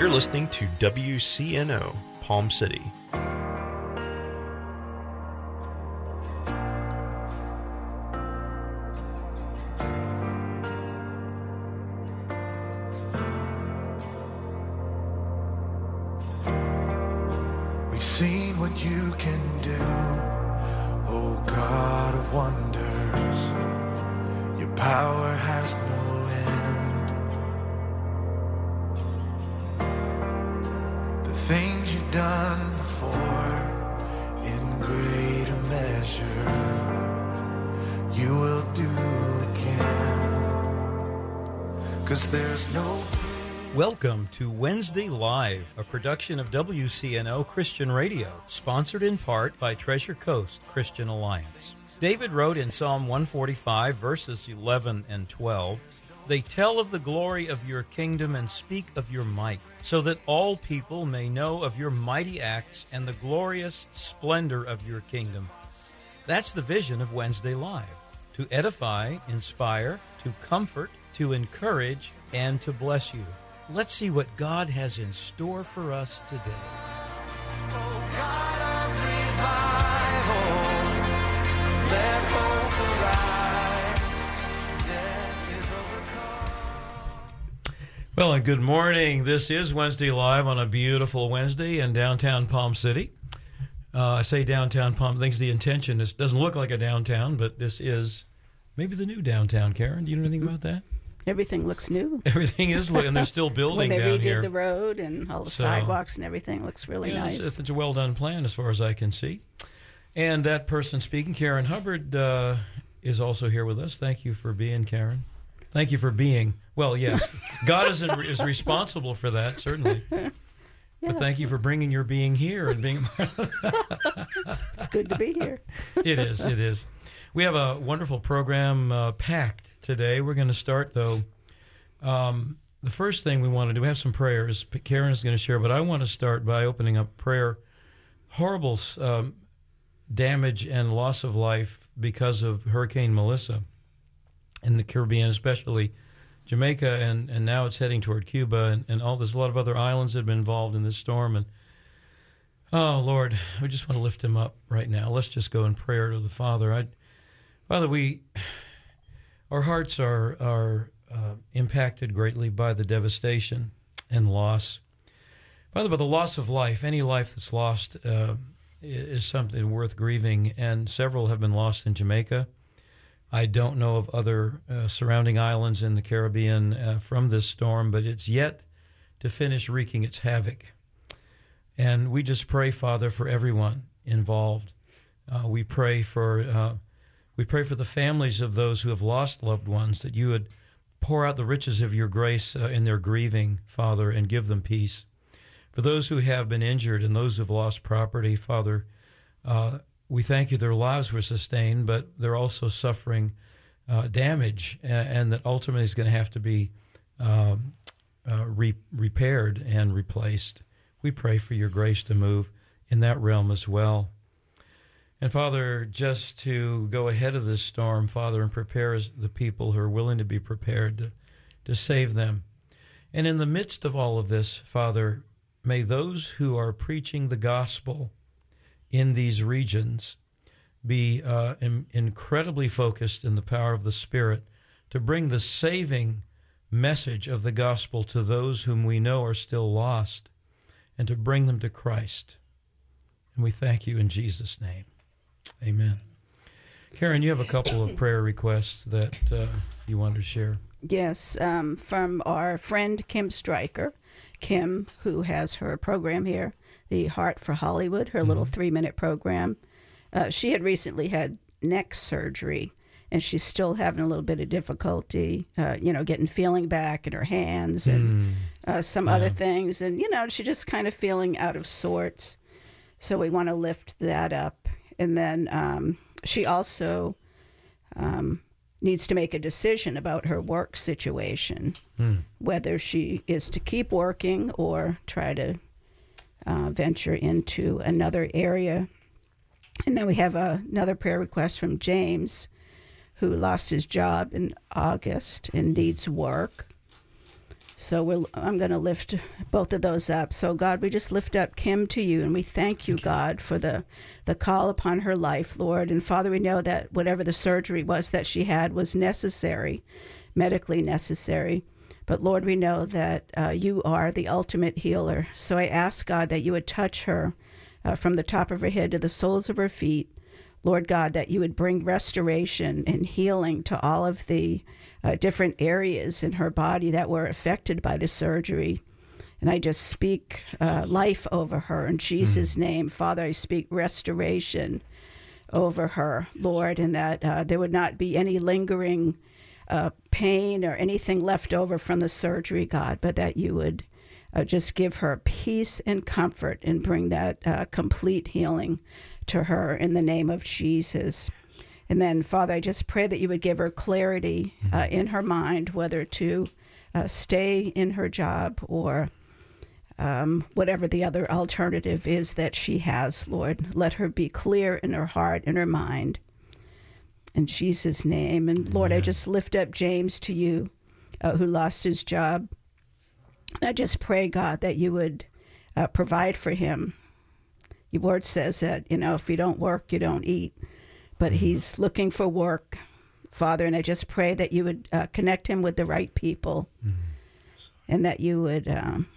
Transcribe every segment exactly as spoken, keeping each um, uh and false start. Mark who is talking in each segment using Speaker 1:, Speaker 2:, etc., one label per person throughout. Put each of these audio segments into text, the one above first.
Speaker 1: You're listening to W C N O, Palm City.
Speaker 2: We've seen what you can do, oh God of wonders. Your power has no end. The things you've done before, in greater measure, you will do again. 'Cause there's no...
Speaker 3: Welcome to Wednesday Live, a production of W C N O Christian Radio, sponsored in part by Treasure Coast Christian Alliance. David wrote in Psalm one forty-five, verses eleven and twelve, "They tell of the glory of your kingdom and speak of your might, so that all people may know of your mighty acts and the glorious splendor of your kingdom." That's the vision of Wednesday Live, to edify, inspire, to comfort, to encourage, and to bless you. Let's see what God has in store for us today.
Speaker 2: Oh God of revival, let hope arise, death is overcome.
Speaker 3: Well, and good morning. This is Wednesday Live on a beautiful Wednesday in downtown Palm City. Uh, I say downtown Palm, thanks to the intention. This doesn't look like a downtown, but this is maybe the new downtown. Karen, do you know anything about that?
Speaker 4: Everything looks new.
Speaker 3: Everything is, and they're still building
Speaker 4: when they
Speaker 3: down
Speaker 4: redid
Speaker 3: here.
Speaker 4: the road and all the
Speaker 3: So,
Speaker 4: sidewalks and everything looks really
Speaker 3: yeah,
Speaker 4: nice.
Speaker 3: It's, it's a well-done plan as far as I can see. And that person speaking, Karen Hubbard, uh, is also here with us. Thank you for being, Karen. Thank you for being. Well, yes, God is, is responsible for that, certainly.
Speaker 4: Yeah.
Speaker 3: But thank you for bringing your being here and being.
Speaker 4: It's good to be here.
Speaker 3: It is, it is. We have a wonderful program uh, packed today. We're going to start, though. Um, the first thing we want to do, we have some prayers Karen is going to share, but I want to start by opening up prayer. Horrible um, damage and loss of life because of Hurricane Melissa in the Caribbean, especially Jamaica, and, and now it's heading toward Cuba, and, and all there's a lot of other islands that have been involved in this storm. And oh, Lord, we just want to lift him up right now. Let's just go in prayer to the Father. I, Father, we, our hearts are are uh, impacted greatly by the devastation and loss. Father, by the loss of life, any life that's lost uh, is something worth grieving, and several have been lost in Jamaica. I don't know of other uh, surrounding islands in the Caribbean uh, from this storm, but it's yet to finish wreaking its havoc. And we just pray, Father, for everyone involved. Uh, we pray for uh, we pray for the families of those who have lost loved ones, that you would pour out the riches of your grace uh, in their grieving, Father, and give them peace. For those who have been injured and those who have lost property, Father, uh, we thank you their lives were sustained, but they're also suffering uh, damage, and, and that ultimately is going to have to be um, uh, re- repaired and replaced. We pray for your grace to move in that realm as well. And Father, just to go ahead of this storm, Father, and prepare the people who are willing to be prepared to, to save them. And in the midst of all of this, Father, may those who are preaching the gospel in these regions be uh, in, incredibly focused in the power of the Spirit to bring the saving message of the gospel to those whom we know are still lost, and to bring them to Christ. And we thank you in Jesus' name. Amen. Karen, you have a couple of prayer requests that uh, you wanted to share.
Speaker 4: Yes, um, from our friend Kim Stryker. Kim, who has her program here, the Heart for Hollywood, her mm-hmm. little three-minute program. Uh, she had recently had neck surgery, and she's still having a little bit of difficulty, uh, you know, getting feeling back in her hands and mm. uh, some yeah. other things. And, you know, she's just kind of feeling out of sorts. So we want to lift that up. And then um, she also um, needs to make a decision about her work situation, mm. whether she is to keep working or try to uh, venture into another area. And then we have uh, another prayer request from James, who lost his job in August and needs work. So we'll, I'm going to lift both of those up. So, God, we just lift up Kim to you, and we thank you,
Speaker 3: Thank you.
Speaker 4: God, for the, the call upon her life, Lord. And, Father, we know that whatever the surgery was that she had was necessary, medically necessary. But, Lord, we know that uh, you are the ultimate healer. So I ask, God, that you would touch her uh, from the top of her head to the soles of her feet. Lord God, that you would bring restoration and healing to all of the uh, different areas in her body that were affected by the surgery. And I just speak uh, life over her in Jesus' mm. name. Father, I speak restoration over her, Lord, and that uh, there would not be any lingering uh, pain or anything left over from the surgery, God, but that you would uh, just give her peace and comfort and bring that uh, complete healing to her in the name of Jesus. And then, Father, I just pray that you would give her clarity uh, in her mind, whether to uh, stay in her job or um, whatever the other alternative is that she has, Lord. Let her be clear in her heart and her mind. In Jesus' name. And Lord, Amen. I just lift up James to you, uh, who lost his job. And I just pray, God, that you would uh, provide for him. Your word says that, you know, if you don't work, you don't eat. But he's looking for work, Father, and I just pray that you would uh, connect him with the right people mm-hmm. and that you would um,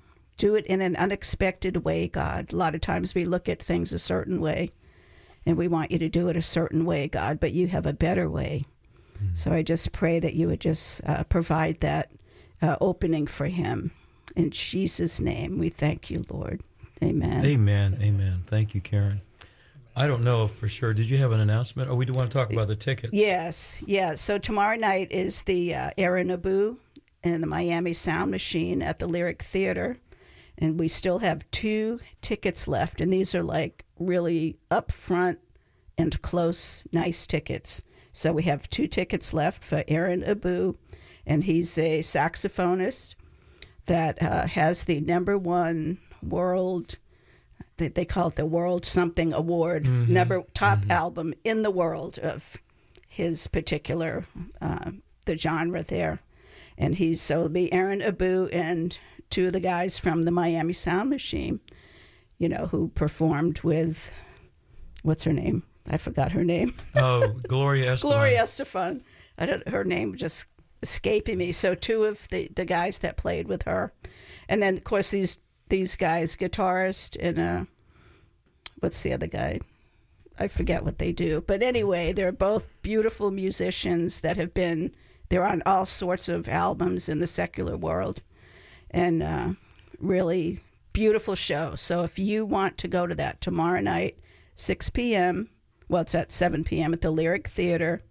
Speaker 4: do it in an unexpected way, God. A lot of times we look at things a certain way, and we want you to do it a certain way, God, but you have a better way. Mm-hmm. So I just pray that you would just uh, provide that uh, opening for him. In Jesus' name, we thank you, Lord. Amen.
Speaker 3: Amen. Amen. Thank you, Karen. I don't know for sure. Did you have an announcement? Or we do want to talk about the tickets?
Speaker 4: Yes. Yeah. So tomorrow night is the uh, Aaron Abu and the Miami Sound Machine at the Lyric Theater. And we still have two tickets left. And these are like really up front and close, nice tickets. So we have two tickets left for Aaron Abu. And he's a saxophonist that uh, has the number one world, they, they call it the World Something Award, mm-hmm. number top mm-hmm. album in the world of his particular, uh, the genre there. And he's, so it'll be Aaron Abu and two of the guys from the Miami Sound Machine, you know, who performed with, what's her name? I forgot her name.
Speaker 3: Oh, Gloria Estefan.
Speaker 4: Gloria Estefan. I don't, her name just escaping me. So two of the, the guys that played with her. And then, of course, these these guys, guitarist and uh, what's the other guy? I forget what they do. But anyway, they're both beautiful musicians that have been, they're on all sorts of albums in the secular world. And uh, really beautiful show. So if you want to go to that tomorrow night, six p.m., well, it's at seven p.m. at the Lyric Theater.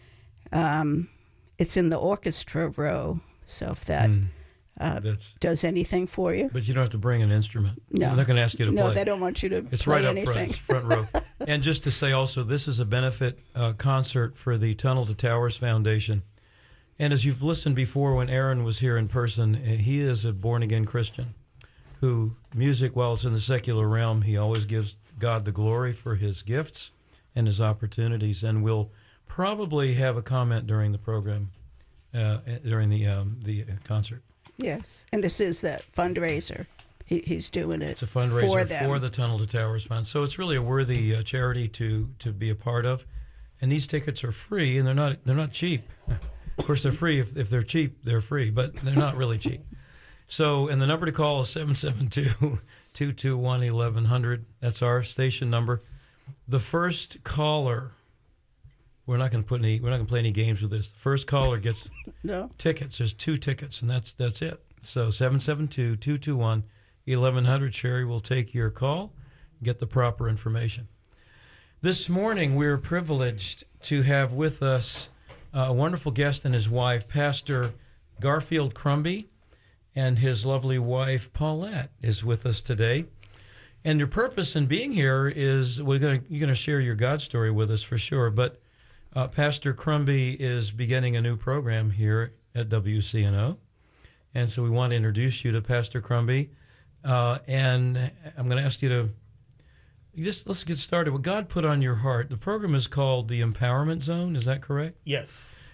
Speaker 4: Um, it's in the orchestra row. So if that... Mm. Uh, does anything for you.
Speaker 3: But you don't have to bring an instrument.
Speaker 4: No.
Speaker 3: They're not going to ask you to
Speaker 4: no,
Speaker 3: play.
Speaker 4: No, they don't want you to
Speaker 3: it's
Speaker 4: play
Speaker 3: right up
Speaker 4: anything.
Speaker 3: front. It's front row. And just to say also, this is a benefit uh, concert for the Tunnel to Towers Foundation. And as you've listened before when Aaron was here in person, he is a born-again Christian who, music, while it's in the secular realm, he always gives God the glory for his gifts and his opportunities. And we'll probably have a comment during the program, uh, during the um, the concert.
Speaker 4: Yes, and this is that fundraiser. He, he's doing it.
Speaker 3: It's a fundraiser
Speaker 4: for, them.
Speaker 3: for the Tunnel to Towers Fund. So it's really a worthy uh, charity to to be a part of. And these tickets are free, and they're not they're not cheap. Of course, they're free. If if they're cheap, they're free, but they're not really cheap. So, and the number to call is seven seven two, two two one, eleven hundred. That's our station number. The first caller. We're not going to put any. We're not going to play any games with this. The first caller gets
Speaker 4: no
Speaker 3: tickets. There's two tickets, and that's that's it. So seven seven two, two two one, eleven hundred. Sherry will take your call, get the proper information. This morning, we're privileged to have with us uh, a wonderful guest and his wife, Pastor Garfield Crumby, and his lovely wife Paulette is with us today. And your purpose in being here is we're going you're going to share your God story with us for sure, but. Uh, Pastor Crumby is beginning a new program here at W C N O, and so we want to introduce you to Pastor Crumby. Uh, and I'm going to ask you to you just let's get started. What God put on your heart. The program is called the Empowerment Zone. Is that correct?
Speaker 5: Yes.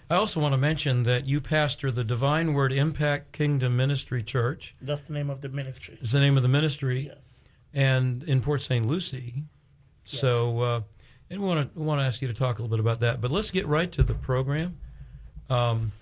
Speaker 3: I also want to mention that you pastor the Divine Word Impact Kingdom Ministry Church.
Speaker 5: That's the name of the ministry.
Speaker 3: It's the name of the ministry,
Speaker 5: Yes.
Speaker 3: and in Port Saint Lucie.
Speaker 5: Yes.
Speaker 3: So, uh, and we want to we want to ask you to talk a little bit about that. But let's get right to the program. Um,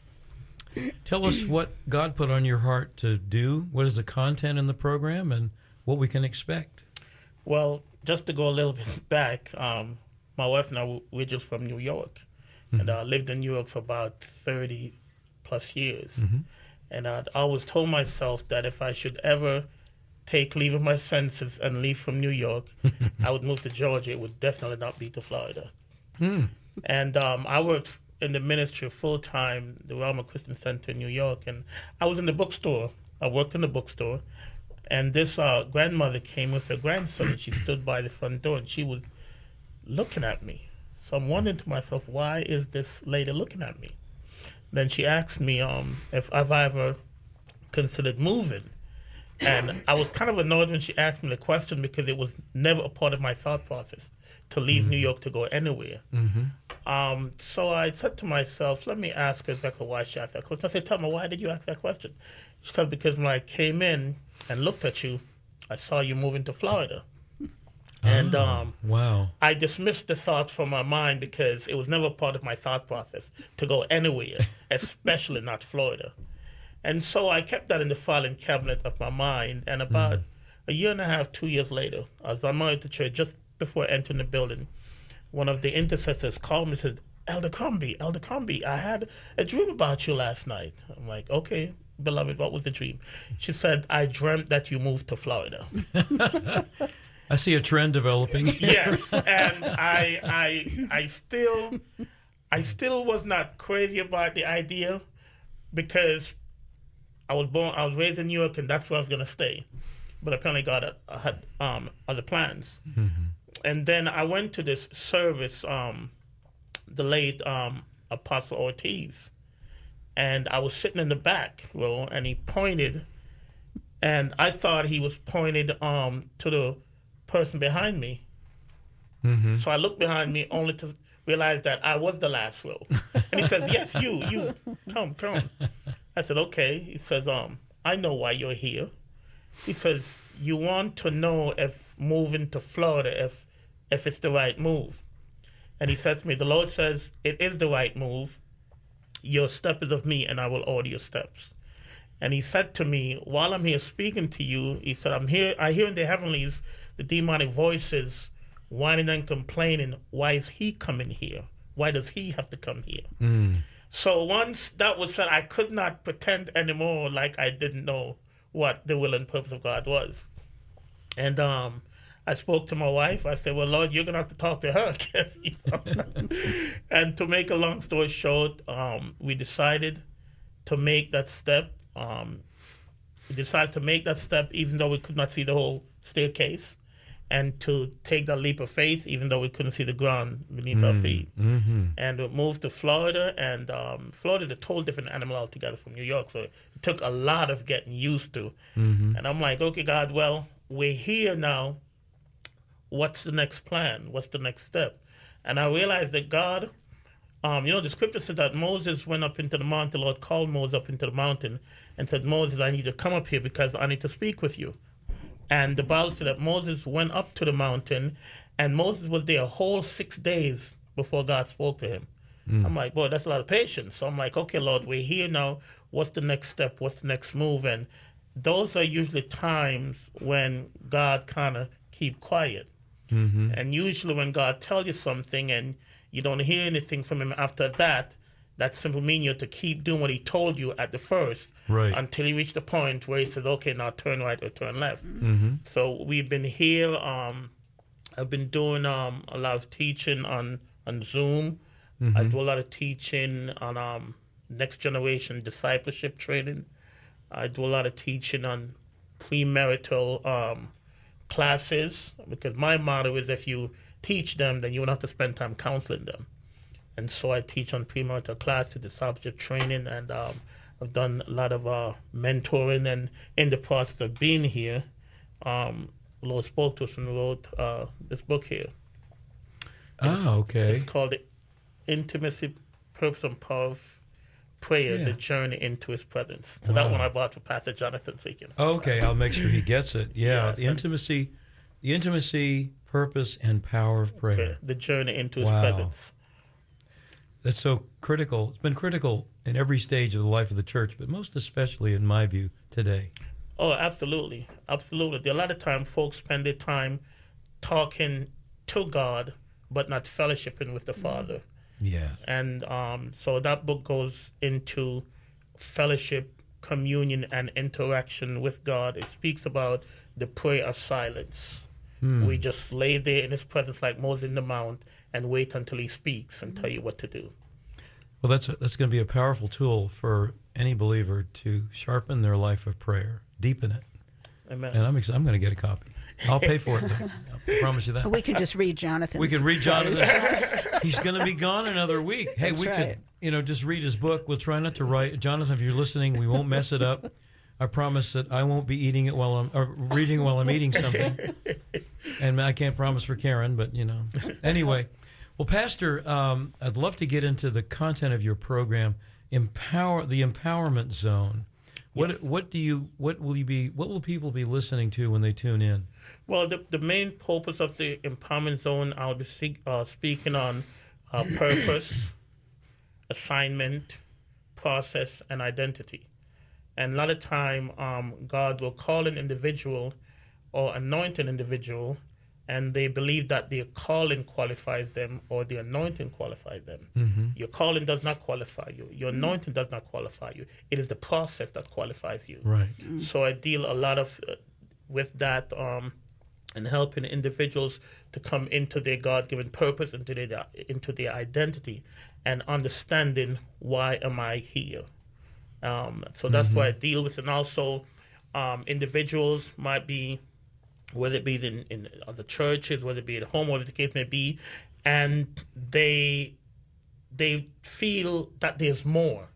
Speaker 3: tell us what God put on your heart to do. What is the content in the program, and what we can expect.
Speaker 5: Well, just to go a little bit back, um, my wife and I, we're just from New York.
Speaker 3: Mm-hmm.
Speaker 5: And I lived in New York for about thirty plus years.
Speaker 3: Mm-hmm.
Speaker 5: And I'd always told myself that if I should ever take leave of my senses and leave from New York, I would move to Georgia. It would definitely not be to Florida.
Speaker 3: Hmm.
Speaker 5: And um, I worked in the ministry full time, the Rama Christian Center in New York. And I was in the bookstore. I worked in the bookstore. And this uh, grandmother came with her grandson, and she stood by the front door, and she was looking at me. So I'm wondering to myself, why is this lady looking at me? Then she asked me um, if I've ever considered moving. And I was kind of annoyed when she asked me the question because it was never a part of my thought process to leave mm-hmm. New York to go anywhere. Mm-hmm. Um, so I said to myself, let me ask her exactly why she asked that question. I said, tell me, why did you ask that question? She said, because when I came in and looked at you, I saw you moving to Florida. And
Speaker 3: oh,
Speaker 5: um,
Speaker 3: wow.
Speaker 5: I dismissed the thought from my mind because it was never part of my thought process to go anywhere, especially not Florida. And so I kept that in the filing cabinet of my mind. And about mm. a year and a half, two years later, as I arrived at the church, just before entering the building, one of the intercessors called me and said, Elder Comby, Elder Comby, I had a dream about you last night. I'm like, okay, beloved, what was the dream? She said, I dreamt that you moved to Florida.
Speaker 3: I see a trend developing.
Speaker 5: Yes, and I, I, I still, I still was not crazy about the idea because I was born, I was raised in New York, and that's where I was going to stay. But apparently God had, had um, other plans. Mm-hmm. And then I went to this service, um, the late um, Apostle Ortiz, and I was sitting in the back row, and he pointed, and I thought he was pointed um, to the person behind me. Mm-hmm. So I looked behind me only to realize that I was the last row. And he says, yes, you, you, come, come. I said, okay. He says, um, I know why you're here. He says, you want to know if moving to Florida, if if it's the right move. And he said to me, the Lord says, it is the right move. Your step is of me, and I will order your steps. And he said to me, while I'm here speaking to you, he said, I'm here, I hear in the heavenlies the demonic voices whining and complaining, why is he coming here? Why does he have to come here? Mm. So once that was said, I could not pretend anymore like I didn't know what the will and purpose of God was. And um, I spoke to my wife. I said, well, Lord, you're going to have to talk to her. You know? And to make a long story short, um, we decided to make that step. Um, we decided to make that step even though we could not see the whole staircase, and to take that leap of faith even though we couldn't see the ground beneath mm, our feet. Mm-hmm. And we moved to Florida, and um, Florida is a totally different animal altogether from New York, so it took a lot of getting used to. Mm-hmm. And I'm like, okay, God, well, we're here now. What's the next plan? What's the next step? And I realized that God, um, you know, the scripture said that Moses went up into the mountain. The Lord called Moses up into the mountain and said, Moses, I need you to come up here because I need to speak with you. And the Bible said that Moses went up to the mountain, and Moses was there a whole six days before God spoke to him. Mm. I'm like, boy, that's a lot of patience. So I'm like, okay, Lord, we're here now. What's the next step? What's the next move? And those are usually times when God kind of keep quiet. Mm-hmm. And usually when God tells you something and you don't hear anything from him after that, that simply means you have to keep doing what he told you at the first, right, until you reach the point where he says, okay, now turn right or turn left. Mm-hmm. So we've been here. Um, I've been doing um, a lot of teaching on, on Zoom. Mm-hmm. I do a lot of teaching on um, next generation discipleship training. I do a lot of teaching on premarital um, classes, because my motto is if you teach them, then you won't have to spend time counseling them. And so I teach on premarital classes, discipleship training, and um, I've done a lot of uh, mentoring. And in the process of being here, um, the Lord spoke to us and wrote uh, this book here.
Speaker 3: Oh, okay.
Speaker 5: It's called the Intimacy Purpose and Power of Prayer,
Speaker 3: Yeah.
Speaker 5: The Journey into His Presence. So
Speaker 3: Wow.
Speaker 5: that one I bought for Pastor Jonathan so he can-
Speaker 3: Okay, I'll make sure he gets it. Yeah,
Speaker 5: Yes,
Speaker 3: the
Speaker 5: and-
Speaker 3: intimacy, the intimacy, purpose, and power of prayer.
Speaker 5: Prayer, The Journey into His
Speaker 3: Wow.
Speaker 5: Presence.
Speaker 3: That's so critical. It's been critical in every stage of the life of the church, but most especially, in my view, today.
Speaker 5: Oh, absolutely. Absolutely. A lot of time folks spend their time talking to God, but not fellowshipping with the Father.
Speaker 3: Yes.
Speaker 5: And um, so that book goes into fellowship, communion, and interaction with God. It speaks about the prayer of silence. We just lay there in His presence like Moses in the mount and wait until He speaks and tell you what to do.
Speaker 3: Well, that's a, that's going to be a powerful tool for any believer to sharpen their life of prayer, deepen it.
Speaker 5: Amen.
Speaker 3: And I'm ex- I'm going to get a copy. I'll pay for it. I promise you that.
Speaker 4: We can just read Jonathan's.
Speaker 3: We can read Jonathan. He's going to be gone another week. Hey,
Speaker 4: That's
Speaker 3: we
Speaker 4: right.
Speaker 3: could, you know, just read his book. We'll try not to write. Jonathan, if you're listening, we won't mess it up. I promise that I won't be eating it while I'm or reading it while I'm eating something. And I can't promise for Karen, but you know. Anyway, well, Pastor, um, I'd love to get into the content of your program, empower the empowerment zone. What
Speaker 5: Yes.
Speaker 3: what do you what will you be what will people be listening to when they tune in?
Speaker 5: Well, the, the main purpose of the empowerment zone, I'll be speak, uh, speaking on uh, purpose, assignment, process, and identity. And a lot of time, um, God will call an individual or anoint an individual, and they believe that their calling qualifies them or the anointing qualifies them.
Speaker 3: Mm-hmm.
Speaker 5: Your calling does not qualify you. Your anointing does not qualify you. It is the process that qualifies you.
Speaker 3: Right.
Speaker 5: So I deal a lot of uh, with that um, and helping individuals to come into their God-given purpose, into their into their identity, and understanding why am I here. Um, so that's what I deal with, and also um, individuals might be, whether it be in, in other churches, whether it be at home, whatever the case may be, and they they feel that there's more,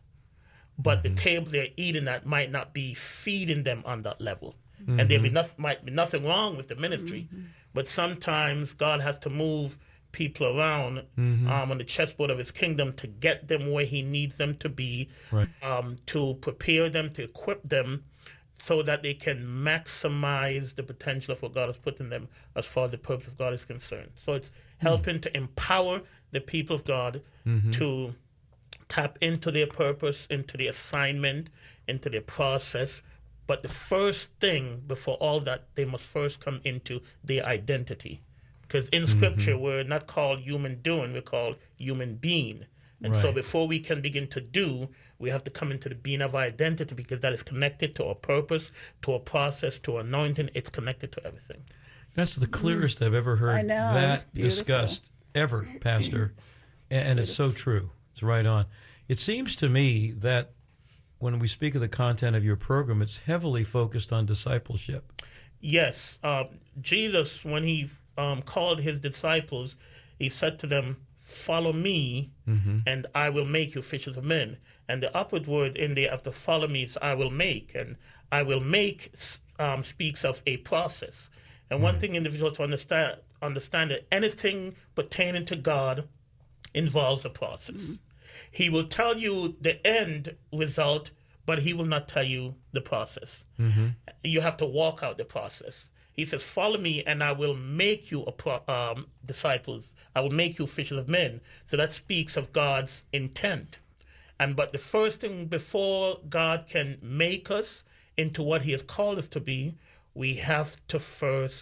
Speaker 5: but the table they're eating at might not be feeding them on that level, and there be noth- might be nothing wrong with the ministry, but sometimes God has to move people around um, on the chessboard of His kingdom to get them where He needs them to be,
Speaker 3: Right.
Speaker 5: um, to prepare them, to equip them, so that they can maximize the potential of what God has put in them as far as the purpose of God is concerned. So it's helping to empower the people of God to tap into their purpose, into their assignment, into their process. But the first thing before all that, they must first come into their identity. Because in Scripture, we're not called human doing, we're called human being. And so
Speaker 3: Right.
Speaker 5: before we can begin to do, we have to come into the being of our identity, because that is connected to our purpose, to our process, to our anointing. It's connected to everything.
Speaker 3: That's the clearest I've ever heard
Speaker 4: I know, it's
Speaker 3: that
Speaker 4: beautiful.
Speaker 3: discussed ever, Pastor. And, and it's so true. It's right on. It seems to me that when we speak of the content of your program, it's heavily focused on discipleship.
Speaker 5: Yes, um, Jesus, when he um, called his disciples, he said to them, "Follow me, and I will make you fishers of men." And the upward word in there after "follow me" is "I will make," and "I will make" um, speaks of a process. And one thing individuals to understand understand that anything pertaining to God involves a process. He will tell you the end result, but He will not tell you the process. You have to walk out the process. He says, "Follow me, and I will make you a pro- um, disciples. I will make you fishers of men." So that speaks of God's intent. And but the first thing before God can make us into what He has called us to be, we have to first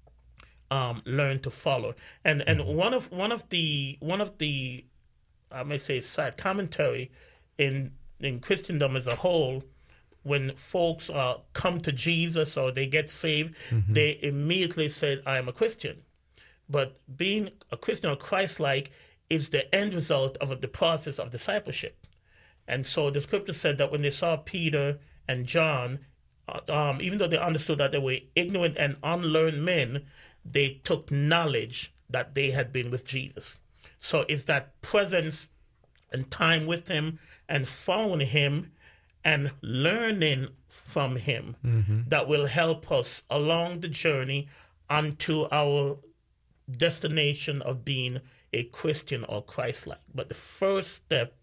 Speaker 5: um, learn to follow. And and one of one of the one of the I may say side commentary in in Christendom as a whole, when folks uh, come to Jesus or they get saved, they immediately said, "I am a Christian." But being a Christian or Christ-like is the end result of the process of discipleship. And so the scripture said that when they saw Peter and John, uh, um, even though they understood that they were ignorant and unlearned men, they took knowledge that they had been with Jesus. So it's that presence and time with Him and following Him and learning from Him that will help us along the journey unto our destination of being a Christian or Christ-like. But the first step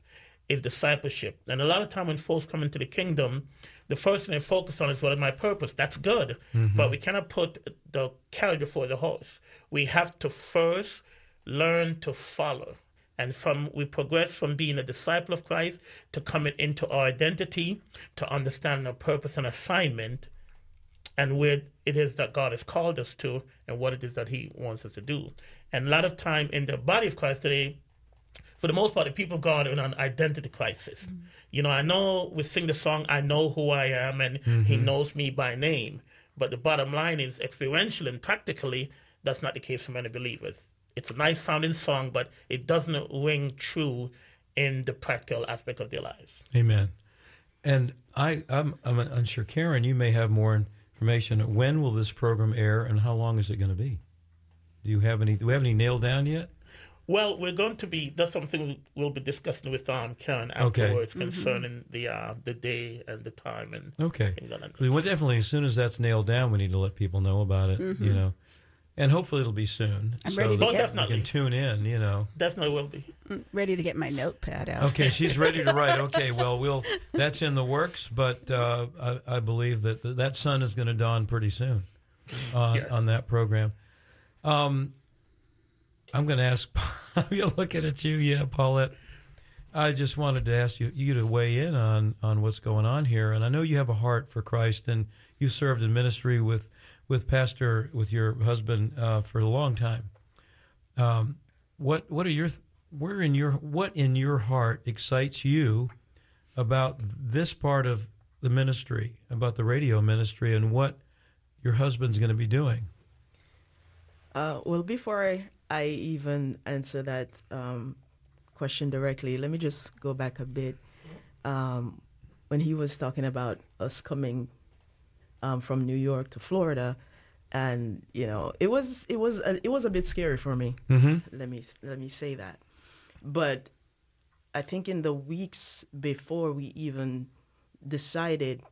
Speaker 5: is discipleship. And a lot of time when folks come into the kingdom, the first thing they focus on is what is my purpose. That's good, mm-hmm. but we cannot put the carriage before the horse. We have to first learn to follow. And from we progress from being a disciple of Christ to coming into our identity, to understanding our purpose and assignment, and where it is that God has called us to, and what it is that He wants us to do. And a lot of time in the body of Christ today, for the most part, the people of God are in an identity crisis. Mm-hmm. You know, I know we sing the song, I know who I am, and mm-hmm. He knows me by name. But the bottom line is, experientially and practically, that's not the case for many believers. It's a nice sounding song, but it doesn't ring true in the practical aspect of their lives.
Speaker 3: Amen. And I, I'm, I'm unsure, Karen, you may have more information. When will this program air, and how long is it going to be? Do you have any? Do we have any nailed down yet?
Speaker 5: Well, we're going to be. That's something we'll be discussing with um, Karen afterwards, okay. concerning mm-hmm. the uh, the day and the time and
Speaker 3: okay. things like that. Well, definitely, as soon as that's nailed down, we need to let people know about it. Mm-hmm. You know. And hopefully it'll be soon.
Speaker 4: I'm
Speaker 3: so
Speaker 4: ready to
Speaker 3: that
Speaker 4: get.
Speaker 5: Definitely.
Speaker 3: You can tune in, you know.
Speaker 5: Definitely will be.
Speaker 4: I'm ready to get my notepad out.
Speaker 3: Okay, she's ready to write. Okay, well, we'll that's in the works, but uh, I, I believe that th- that sun is going to dawn pretty soon uh, yes. on that program. Um, I'm going to ask, you're looking at you, yeah, Paulette. I just wanted to ask you, you to weigh in on, on what's going on here. And I know you have a heart for Christ, and you served in ministry with with Pastor, with your husband uh, for a long time. Um, what what are your where in your what in your heart excites you about this part of the ministry, about the radio ministry, and what your husband's going to be doing?
Speaker 6: Uh, well, before I, I even answer that um, question directly, let me just go back a bit. Um, when he was talking about us coming Um, from New York to Florida, and you know, it was it was a, it was a bit scary for me. Mm-hmm. Let me let me say that. But I think in the weeks before we even decided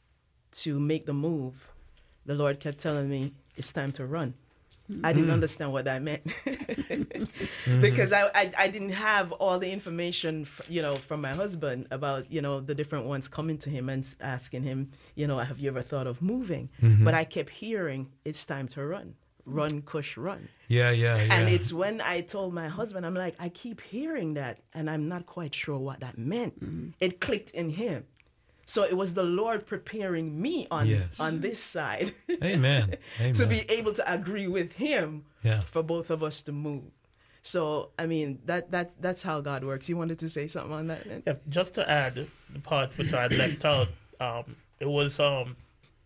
Speaker 6: to make the move, the Lord kept telling me it's time to run. I didn't mm. understand what that meant mm-hmm. because I, I I didn't have all the information, f- you know, from my husband about, you know, the different ones coming to him and asking him, you know, have you ever thought of moving? Mm-hmm. But I kept hearing it's time to run, run, Kush, run.
Speaker 3: Yeah, yeah, yeah.
Speaker 6: And it's when I told my husband, I'm like, I keep hearing that, and I'm not quite sure what that meant. Mm-hmm. It clicked in him. So it was the Lord preparing me on
Speaker 3: yes.
Speaker 6: on this side.
Speaker 3: Amen. Amen.
Speaker 6: To be able to agree with Him
Speaker 3: yeah.
Speaker 6: for both of us to move. So, I mean, that, that that's how God works. You wanted to say something on that, then?
Speaker 5: Yeah, just to add the part which I had left out, um, it was a um,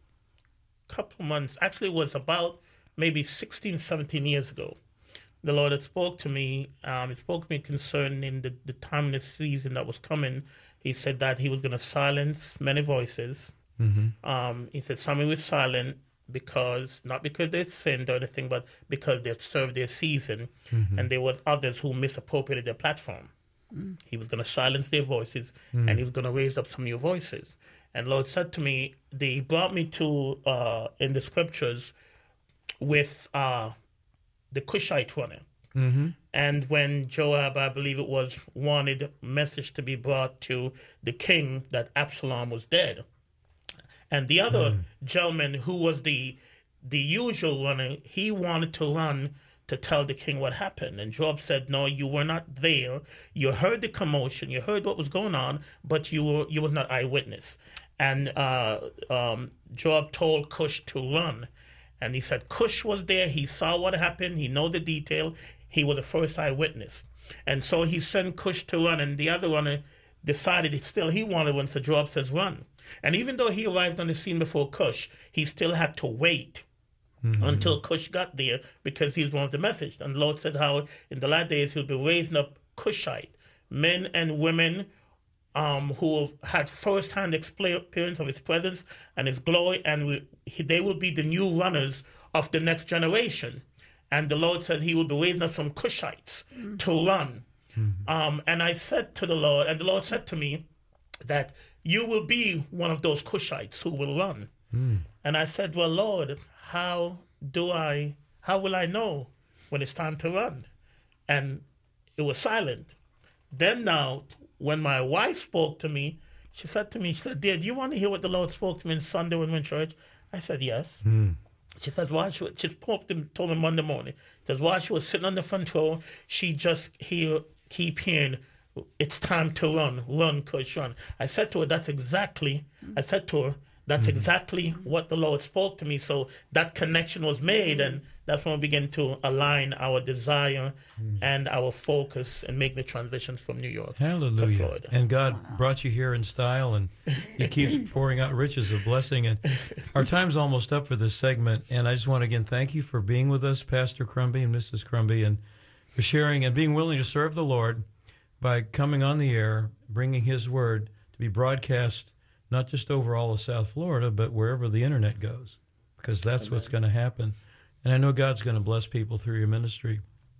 Speaker 5: couple months, actually it was about maybe sixteen, seventeen years ago. The Lord had spoke to me, um, He spoke to me concerning the, the time and the season that was coming. He said that He was going to silence many voices. Mm-hmm. Um, he said some was silent because, not because they'd sinned or anything, but because they'd served their season, mm-hmm. and there was others who misappropriated their platform. Mm. He was going to silence their voices, mm. and He was going to raise up some new voices. And Lord said to me, He brought me to, uh, in the scriptures, with uh, the Cushite runner. Mm-hmm. And when Joab, I believe it was, wanted a message to be brought to the king that Absalom was dead. And the other mm. gentleman who was the the usual runner, he wanted to run to tell the king what happened. And Joab said, no, you were not there. You heard the commotion. You heard what was going on, but you were you was not eyewitness. And uh, um, Joab told Cush to run. And he said Cush was there. He saw what happened. He know the detail. He was the first eyewitness. And so he sent Cush to run, and the other runner decided still he wanted one, so Joab says run. And even though he arrived on the scene before Cush, he still had to wait mm-hmm. until Cush got there, because he's one of the message. And the Lord said how in the last days He'll be raising up Cushite, men and women um, who have had first-hand experience of His presence and His glory, and we, they will be the new runners of the next generation. And the Lord said He will be raising up some Cushites mm-hmm. to run. Mm-hmm. Um, and I said to the Lord, and the Lord said to me that you will be one of those Cushites who will run. Mm. And I said, well, Lord, how do I, how will I know when it's time to run? And it was silent. Then now, when my wife spoke to me, she said to me, she said, "Dear, do you want to hear what the Lord spoke to me on Sunday when we were in church?" I said, "Yes."
Speaker 3: Mm.
Speaker 5: She says, while she, was- she spoke to me, told me Monday morning, she says, while she was sitting on the front row, she just hear, keep hearing, "It's time to run, run, Kush, run." I said to her, that's exactly, I said to her, that's exactly what the Lord spoke to me. So that connection was made, and that's when we begin to align our desire and our focus and make the transition from New York to
Speaker 3: Hallelujah.
Speaker 5: Florida.
Speaker 3: And God brought you here in style, and He keeps pouring out riches of blessing. And our time's almost up for this segment, and I just want to again thank you for being with us, Pastor Crumby and Missus Crumby, and for sharing and being willing to serve the Lord by coming on the air, bringing His word to be broadcast not just over all of South Florida, but wherever the internet goes, because that's Amen. What's going to happen. And I know God's going to bless people through your ministry.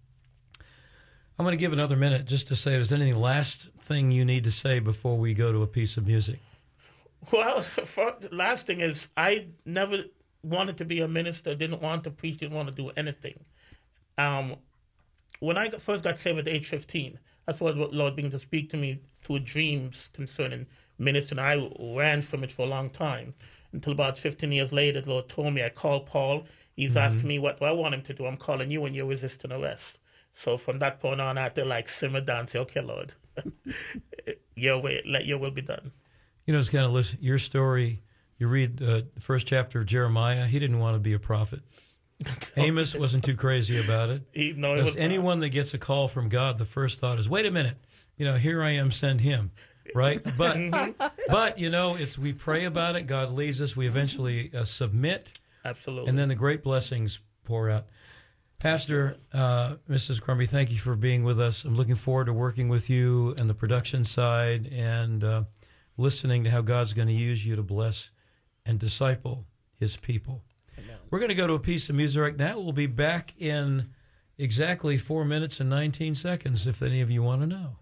Speaker 3: I'm going to give another minute just to say, is there any last thing you need to say before we go to a piece of music?
Speaker 5: Well, for, the last thing is, I never wanted to be a minister, didn't want to preach, didn't want to do anything. Um, when I got, first got saved at age fifteen, that's what the Lord began to speak to me through dreams concerning ministry, and I ran from it for a long time. Until about fifteen years later, the Lord told me, I called Paul. He's mm-hmm. asking me, what do I want him to do? I'm calling you, and you're resisting arrest. So from that point on, I had to like simmer down, say, okay, Lord, your way, let your will be done.
Speaker 3: You know, it's kind of listen, your story, you read uh, the first chapter of Jeremiah, he didn't want to be a prophet. Amos wasn't too crazy about it.
Speaker 5: He, no, it was
Speaker 3: anyone
Speaker 5: not.
Speaker 3: that gets a call from God, the first thought is, wait a minute, you know, here I am, send him. Right, but but you know, it's we pray about it. God leads us. We eventually uh, submit,
Speaker 5: absolutely,
Speaker 3: and then the great blessings pour out. Pastor, uh, Missus Crumby, thank you for being with us. I'm looking forward to working with you and the production side, and uh, listening to how God's going to use you to bless and disciple His people. Amen. We're going to go to a piece of music right now. We'll be back in exactly four minutes and nineteen seconds. If any of you want to know.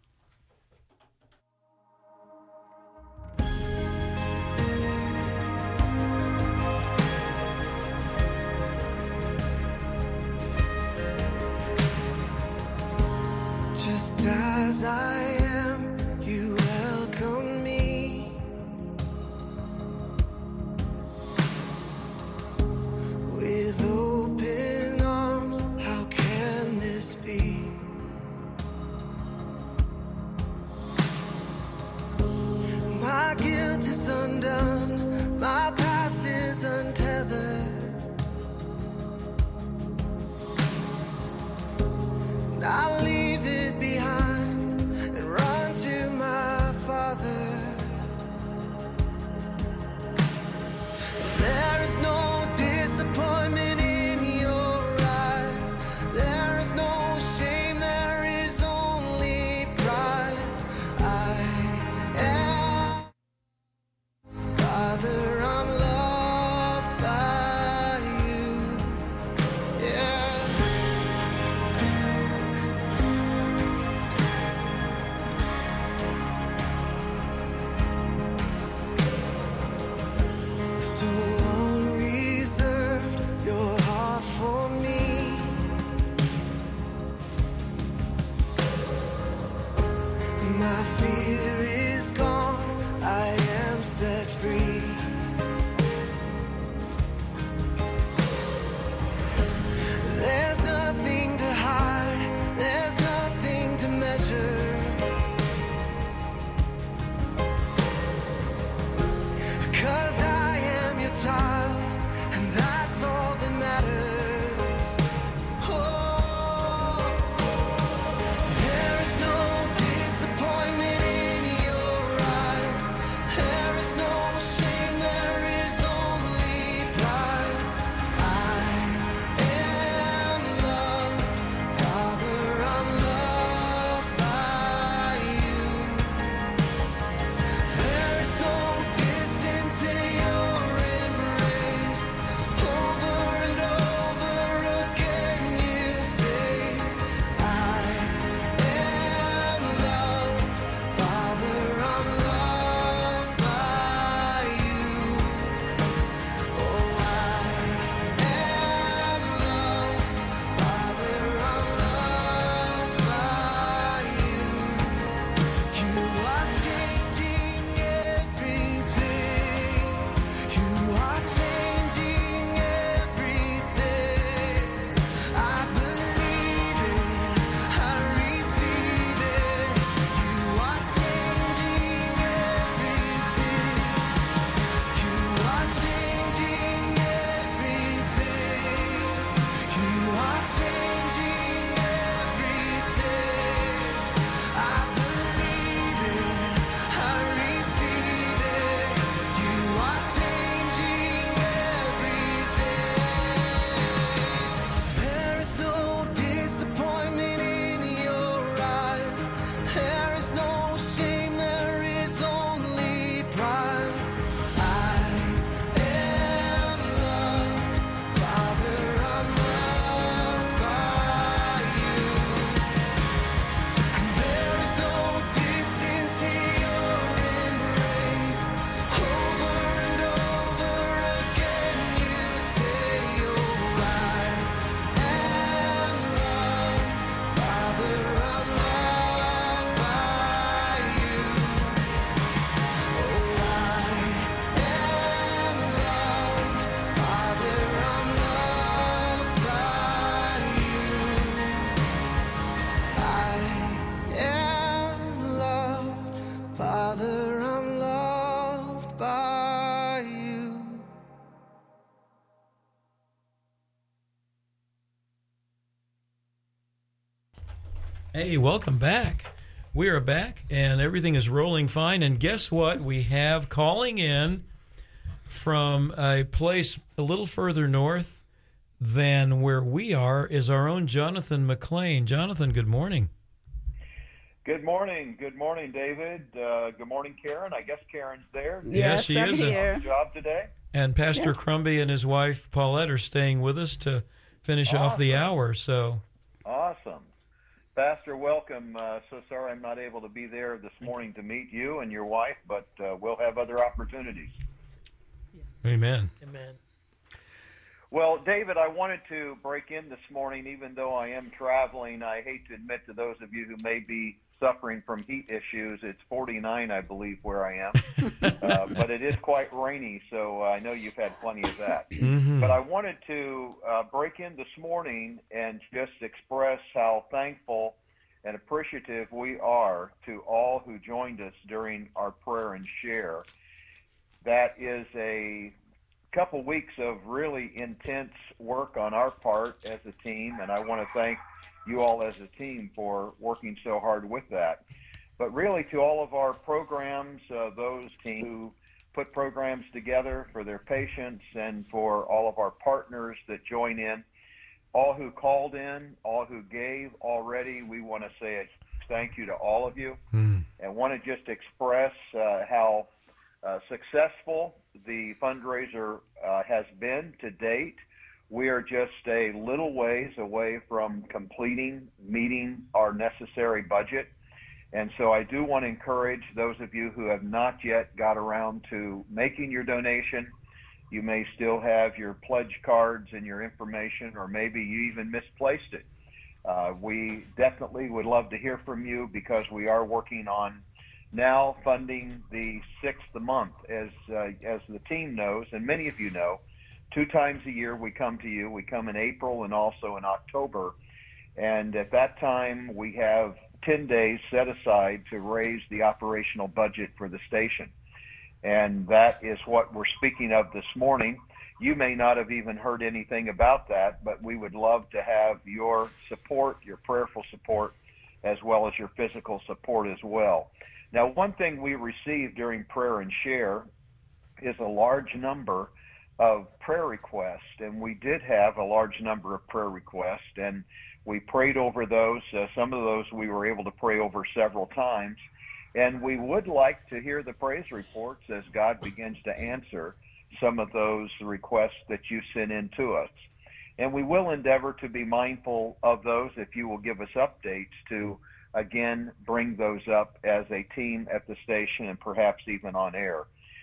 Speaker 2: Just as I am, you welcome me. With open arms, how can this be? My guilt is undone, my past is untethered. And I'll leave it behind and run to my Father. There is no disappointment in your eyes. There is no shame, there is only pride. I am Father, I'm loved by you. Yeah. So unreserved, your heart for me. My fear is gone, I am set free. There's nothing to hide, there's nothing to measure. 'Cause I am your child, and that's all that matters. Oh, there is no disappointment in your
Speaker 3: Hey, welcome back. We are back, and everything is rolling fine. And guess what? We have calling in from a place a little further north than where we are is our own Jonathan McLean. Jonathan, good morning.
Speaker 7: Good morning. Good morning, David. Uh, good morning, Karen. I guess Karen's there.
Speaker 3: Yes, she
Speaker 4: I'm
Speaker 3: is.
Speaker 4: here.
Speaker 7: Good job today.
Speaker 3: And Pastor
Speaker 4: Yeah.
Speaker 3: Crumby and his wife Paulette are staying with us to finish off the
Speaker 7: Awesome.
Speaker 3: hour. So,
Speaker 7: Awesome. Pastor, welcome. Uh, so sorry I'm not able to be there this morning to meet you and your wife, but uh, we'll have other opportunities.
Speaker 3: amen.
Speaker 5: Amen.
Speaker 7: Well, David, I wanted to break in this morning, even though I am traveling. I hate to admit to those of you who may be suffering from heat issues. It's forty-nine, I believe, where I am. uh, but it is quite rainy, so I know you've had plenty of that.
Speaker 3: Mm-hmm.
Speaker 7: But I wanted to uh, break in this morning and just express how thankful and appreciative we are to all who joined us during our prayer and share. That is a couple weeks of really intense work on our part as a team, and I want to thank you all as a team for working so hard with that. But really, to all of our programs, uh, those teams who put programs together, for their patience, and for all of our partners that join in, all who called in, all who gave already, we want to say a thank you to all of you,
Speaker 3: Mm.
Speaker 7: and want to just express uh, how uh, successful the fundraiser uh, has been to date. We are just a little ways away from completing, meeting our necessary budget. And so I do want to encourage those of you who have not yet got around to making your donation. You may still have your pledge cards and your information, or maybe you even misplaced it. Uh, we definitely would love to hear from you, because we are working on now funding the sixth month. As, uh, as the team knows, and many of you know, two times a year we come to you. We come in April and also in October. And at that time, we have ten days set aside to raise the operational budget for the station. And that is what we're speaking of this morning. You may not have even heard anything about that, but we would love to have your support, your prayerful support, as well as your physical support as well. Now, one thing we received during prayer and share is a large number of prayer requests, and we did have a large number of prayer requests, and we prayed over those. Uh, some of those we were able to pray over several times, and we would like to hear the praise reports as God begins to answer some of those requests that you sent in to us. And we will endeavor to be mindful of those if you will give us updates to, again, bring those up as a team at the station and perhaps even on air.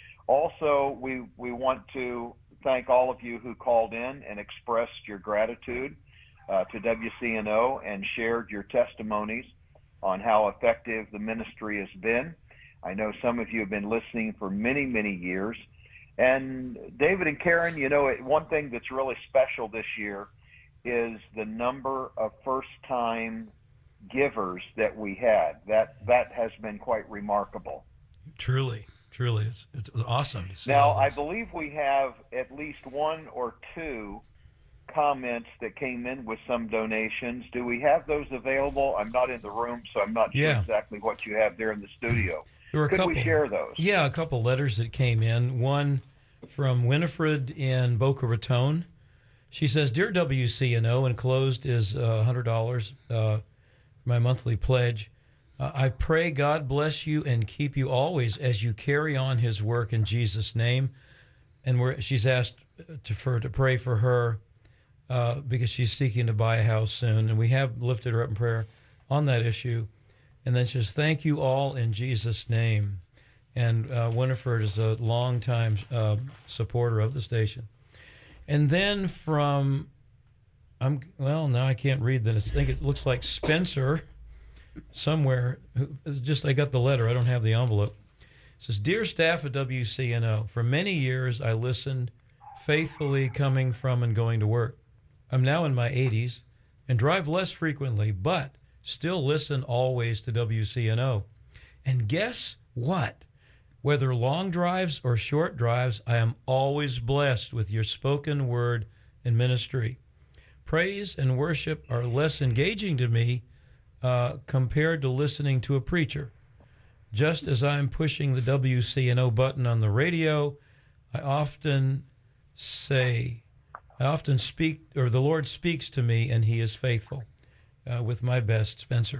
Speaker 7: Also, we, we want to thank all of you who called in and expressed your gratitude uh, to W C N O and shared your testimonies on how effective the ministry has been. I know some of you have been listening for many, many years. And David and Karen, you know, one thing that's really special this year is the number of first-time givers that we had. That that has been quite remarkable.
Speaker 3: Truly, truly, it's it's awesome to see.
Speaker 7: Now,
Speaker 3: all
Speaker 7: I
Speaker 3: this.
Speaker 7: believe we have at least one or two comments that came in with some donations. Do we have those available? I'm not in the room, so I'm not sure
Speaker 3: Yeah.
Speaker 7: exactly what you have there in the studio.
Speaker 3: There were a
Speaker 7: Could
Speaker 3: couple.
Speaker 7: we share those?
Speaker 3: Yeah, a couple letters that came in. One from Winifred in Boca Raton. She says, "Dear W C N O," enclosed is uh, one hundred dollars, uh, my monthly pledge. Uh, I pray God bless you and keep you always as you carry on his work in Jesus' name. And we're, she's asked to, for, to pray for her uh, because she's seeking to buy a house soon. And we have lifted her up in prayer on that issue. And then she says, "Thank you all in Jesus' name." And uh, Winifred is a longtime uh, supporter of the station. And then from, I'm well, now I can't read this. I think it looks like Spencer somewhere. Who, it's just I got the letter. I don't have the envelope. It says, "Dear staff at W C N O, for many years I listened faithfully coming from and going to work. I'm now in my eighties and drive less frequently, but still listen always to W C N O. And guess what? Whether long drives or short drives, I am always blessed with your spoken word and ministry. Praise and worship are less engaging to me uh, compared to listening to a preacher. Just as I'm pushing the W C N O button on the radio, I often say, I often speak, or the Lord speaks to me, and He is faithful. Uh, with my best, Spencer.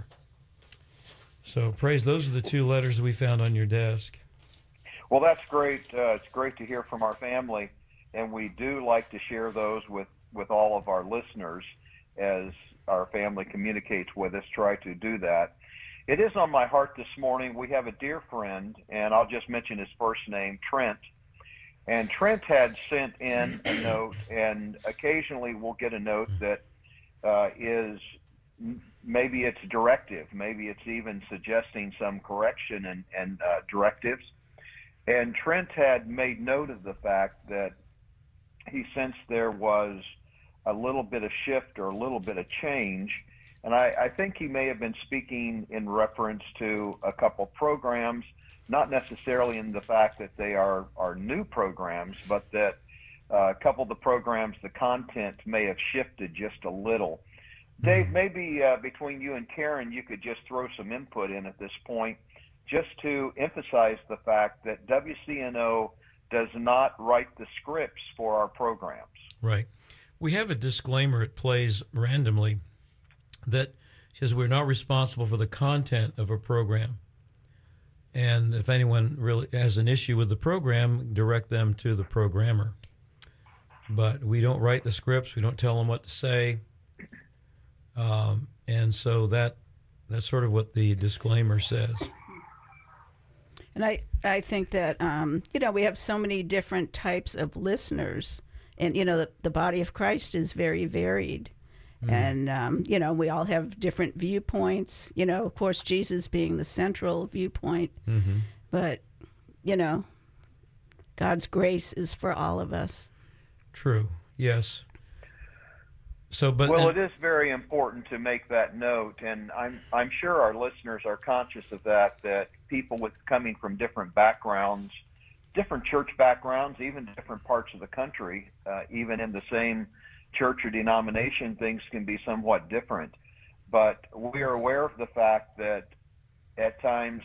Speaker 3: So praise, those are the two letters we found on your desk.
Speaker 7: Well, that's great. Uh, it's great to hear from our family, and we do like to share those with, with all of our listeners as our family communicates with us. Try to do that. It is on my heart this morning. We have a dear friend, and I'll just mention his first name, Trent. And Trent had sent in a note, and occasionally we'll get a note that uh, is maybe it's directive, maybe it's even suggesting some correction and, and uh, directives. And Trent had made note of the fact that he sensed there was a little bit of shift or a little bit of change. And I, I think he may have been speaking in reference to a couple programs, not necessarily in the fact that they are, are new programs, but that uh, a couple of the programs, the content may have shifted just a little. Dave, maybe uh, between you and Karen, you could just throw some input in at this point, just to emphasize the fact that W C N O does not write the scripts for our programs.
Speaker 3: Right. We have a disclaimer, it plays randomly, that says we're not responsible for the content of a program. And if anyone really has an issue with the program, direct them to the programmer. But we don't write the scripts. We don't tell them what to say. Um, and so that that's sort of what the disclaimer says.
Speaker 4: And I, I think that, um, you know, we have so many different types of listeners. And, you know, the, the body of Christ is very varied. Mm. And, um, you know, we all have different viewpoints. You know, of course, Jesus being the central viewpoint. Mm-hmm. But, you know, God's grace is for all of us.
Speaker 3: True. Yes. So, but
Speaker 7: well,
Speaker 3: and,
Speaker 7: it is very important to make that note, and I'm I'm sure our listeners are conscious of that. That people with coming from different backgrounds, different church backgrounds, even different parts of the country, uh, even in the same church or denomination, things can be somewhat different. But we are aware of the fact that at times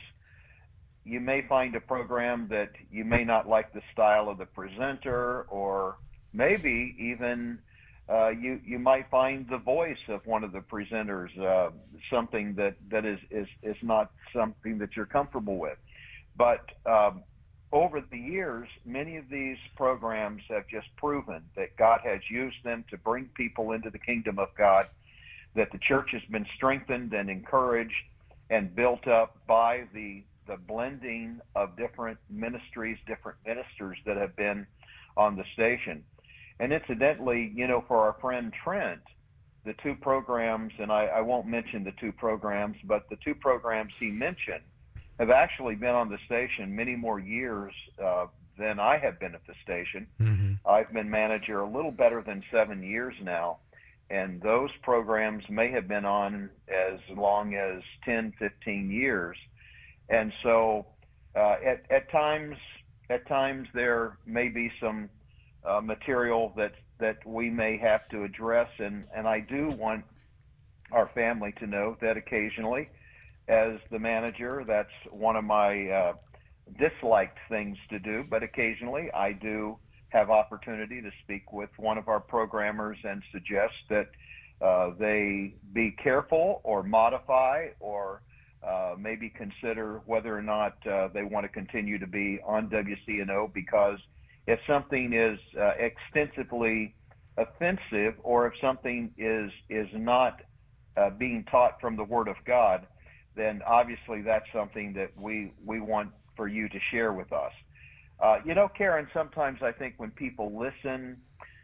Speaker 7: you may find a program that you may not like the style of the presenter, or maybe even uh, you you might find the voice of one of the presenters uh, something that, that is, is, is not something that you're comfortable with. But um, over the years, many of these programs have just proven that God has used them to bring people into the kingdom of God, that the church has been strengthened and encouraged and built up by the the blending of different ministries, different ministers that have been on the station. And incidentally, you know, for our friend Trent, the two programs, and I, I won't mention the two programs, but the two programs he mentioned have actually been on the station many more years uh, than I have been at the station. Mm-hmm. I've been manager a little better than seven years now, and those programs may have been on as long as ten, fifteen years. And so uh, at, at times, at times there may be some uh, material that that we may have to address, and, and I do want our family to know that occasionally, as the manager, that's one of my uh, disliked things to do, but occasionally I do have opportunity to speak with one of our programmers and suggest that uh, they be careful or modify or uh, maybe consider whether or not uh, they want to continue to be on W C N O, because if something is uh, extensively offensive, or if something is is not uh, being taught from the Word of God, then obviously that's something that we, we want for you to share with us. Uh, you know, Karen, sometimes I think when people listen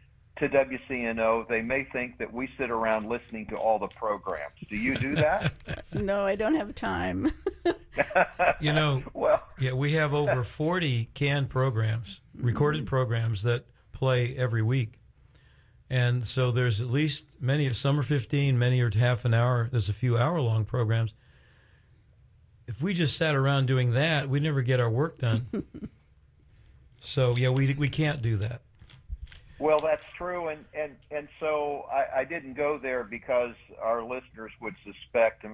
Speaker 7: to W C N O, they may think that we sit around listening to all the programs. Do you do that?
Speaker 4: No, I don't have time.
Speaker 3: You know,
Speaker 7: well,
Speaker 3: yeah, we have over forty canned programs, recorded programs that play every week. And so there's at least many, some are fifteen, many are half an hour. There's a few hour-long programs. If we just sat around doing that, we'd never get our work done. So, yeah, we we can't do that.
Speaker 7: Well, that's true, and, and, and so I, I didn't go there because our listeners would suspect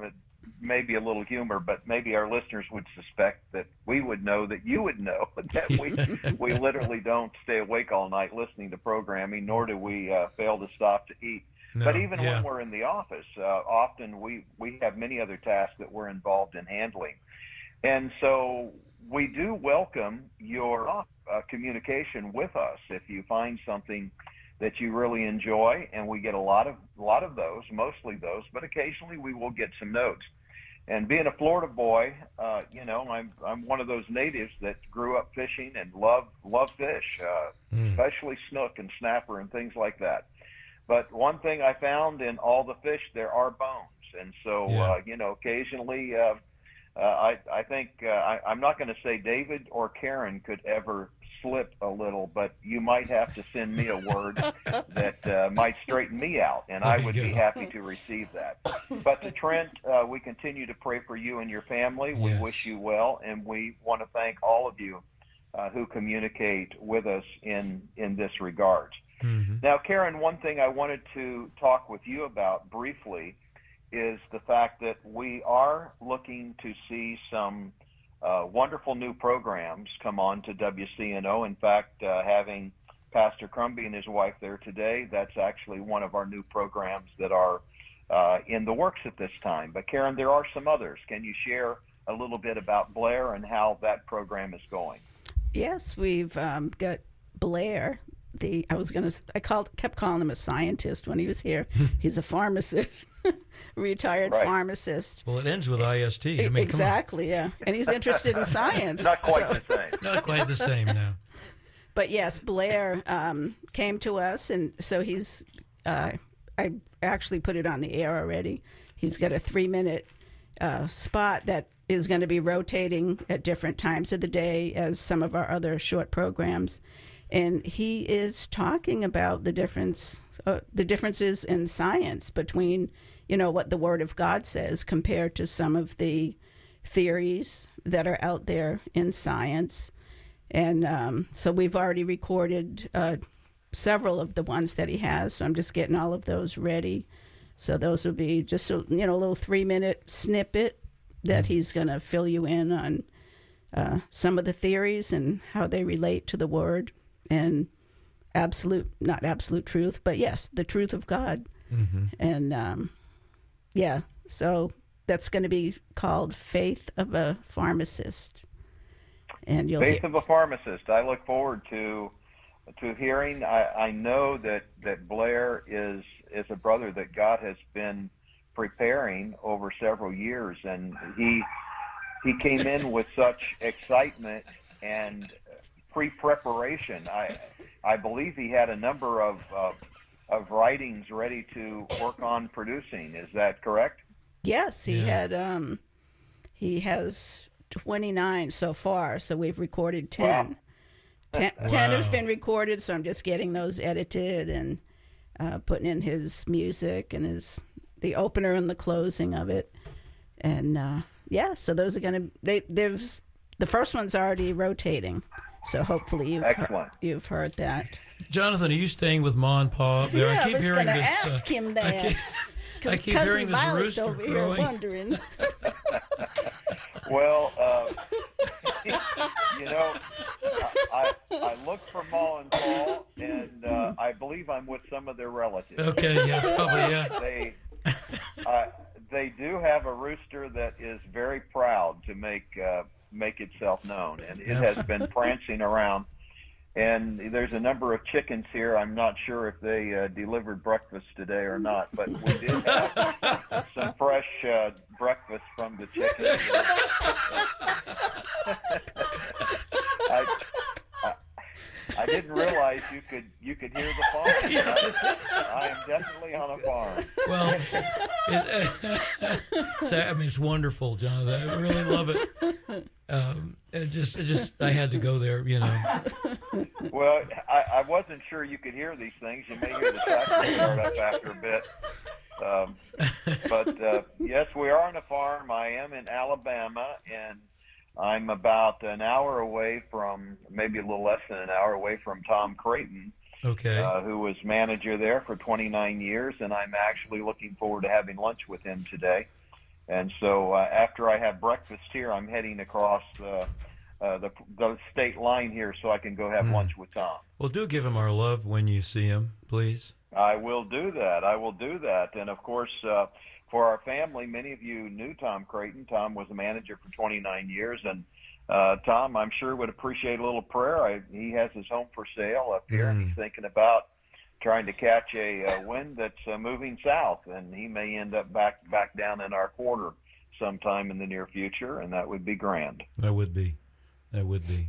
Speaker 7: maybe a little humor, but maybe our listeners would suspect that we would know that you would know that we we literally don't stay awake all night listening to programming, nor do we uh, fail to stop to eat.
Speaker 3: No,
Speaker 7: but even
Speaker 3: yeah.
Speaker 7: when we're in the office, uh, often we, we have many other tasks that we're involved in handling. And so we do welcome your uh, communication with us if you find something that you really enjoy, and we get a lot of a lot of those, mostly those, but occasionally we will get some notes. And being a Florida boy, uh, you know, I'm I'm one of those natives that grew up fishing and love love fish, uh, mm. especially snook and snapper and things like that. But one thing I found in all the fish, there are bones, and so
Speaker 3: yeah.
Speaker 7: uh, you know, occasionally, uh, uh, I I think uh, I, I'm not going to say David or Karen could ever slip a little, but you might have to send me a word that uh, might straighten me out, and I would be happy to receive that. But to Trent, uh, we continue to pray for you and your family. We
Speaker 3: yes.
Speaker 7: wish you well, and we want to thank all of you uh, who communicate with us in in this regard.
Speaker 3: Mm-hmm.
Speaker 7: Now, Karen, one thing I wanted to talk with you about briefly is the fact that we are looking to see some uh, wonderful new programs come on to W C N O. In fact, uh, having Pastor Crumby and his wife there today, that's actually one of our new programs that are uh, in the works at this time. But, Karen, there are some others. Can you share a little bit about Blair and how that program is going?
Speaker 4: Yes, we've um, got Blair. The I was gonna I called kept calling him a scientist when he was here. He's a pharmacist, retired
Speaker 7: right.
Speaker 4: pharmacist.
Speaker 3: Well, it ends with I S T. I mean,
Speaker 4: exactly, yeah, and he's interested in science.
Speaker 7: Not quite
Speaker 4: so.
Speaker 7: the same.
Speaker 3: Not quite the same now.
Speaker 4: But yes, Blair um, came to us, and so he's. Uh, I actually put it on the air already. He's got a three-minute uh, spot that is going to be rotating at different times of the day as some of our other short programs. And he is talking about the difference, uh, the differences in science between, you know, what the Word of God says compared to some of the theories that are out there in science. And um, so we've already recorded uh, several of the ones that he has. So I'm just getting all of those ready. So those will be just a, you know, a little three-minute snippet that he's going to fill you in on uh, some of the theories and how they relate to the Word. And absolute, not absolute truth, but yes, the truth of God.
Speaker 3: Mm-hmm.
Speaker 4: And um, yeah, so that's going to be called Faith of a Pharmacist. And you'll
Speaker 7: Faith
Speaker 4: hear-
Speaker 7: of a Pharmacist. I look forward to to hearing. I, I know that, that Blair is is a brother that God has been preparing over several years, and he he came in with such excitement and pre-preparation. I I believe he had a number of uh, of writings ready to work on producing. Is that correct?
Speaker 4: Yes, he
Speaker 3: Yeah.
Speaker 4: had. Um, he has twenty-nine so far, so we've recorded ten.
Speaker 7: Wow.
Speaker 4: Ten, ten
Speaker 3: Wow.
Speaker 4: have been recorded, so I'm just getting those edited and uh, putting in his music and his the opener and the closing of it. And uh, yeah, so those are going to they there's the first one's already rotating. So hopefully you've heard,
Speaker 7: Excellent.
Speaker 4: you've heard that.
Speaker 3: Jonathan, are you staying with Ma and Pa? There,
Speaker 4: yeah,
Speaker 3: I keep
Speaker 4: I was
Speaker 3: hering
Speaker 4: gonna
Speaker 3: this.
Speaker 4: ask
Speaker 3: uh,
Speaker 4: him
Speaker 3: I
Speaker 4: that.
Speaker 3: keep, I
Speaker 4: 'Cause
Speaker 3: keep
Speaker 4: Cousin
Speaker 3: hearing this
Speaker 4: Violet's
Speaker 3: rooster
Speaker 4: over here
Speaker 3: crowing.
Speaker 4: wondering.
Speaker 7: Well, uh, you know, I, I look for Ma and Paul, and uh, I believe I'm with some of their relatives.
Speaker 3: Okay, yeah, probably, yeah.
Speaker 7: They uh, they do have a rooster that is very proud to make uh, make itself known, and it has been prancing around. And there's a number of chickens here. I'm not sure if they uh, delivered breakfast today or not, but we did have some fresh uh, breakfast from the chickens. I, I, I didn't realize you could you could hear the farm. I, I am definitely on a farm.
Speaker 3: Well, it, so, I mean, it's wonderful, Jonathan. I really love it. Um, it just, it just, I had to go there, you know.
Speaker 7: Well, I, I wasn't sure you could hear these things. You may hear the tractor start up after a bit. Um, but uh, yes, we are on a farm. I am in Alabama, and I'm about an hour away from, maybe a little less than an hour away from Tom Creighton,
Speaker 3: Okay.
Speaker 7: uh, who was manager there for twenty-nine years, and I'm actually looking forward to having lunch with him today. And so uh, after I have breakfast here, I'm heading across uh, uh, the, the state line here so I can go have
Speaker 3: Mm.
Speaker 7: lunch with Tom.
Speaker 3: Well, do give him our love when you see him, please.
Speaker 7: I will do that. I will do that. And, of course, uh, for our family, many of you knew Tom Creighton. Tom was a manager for twenty-nine years. And, uh, Tom, I'm sure would appreciate a little prayer. I, he has his home for sale up here, and
Speaker 3: Mm.
Speaker 7: he's thinking about trying to catch a uh, wind that's uh, moving south, and he may end up back back down in our quarter sometime in the near future, and that would be grand.
Speaker 3: That would be. That would be.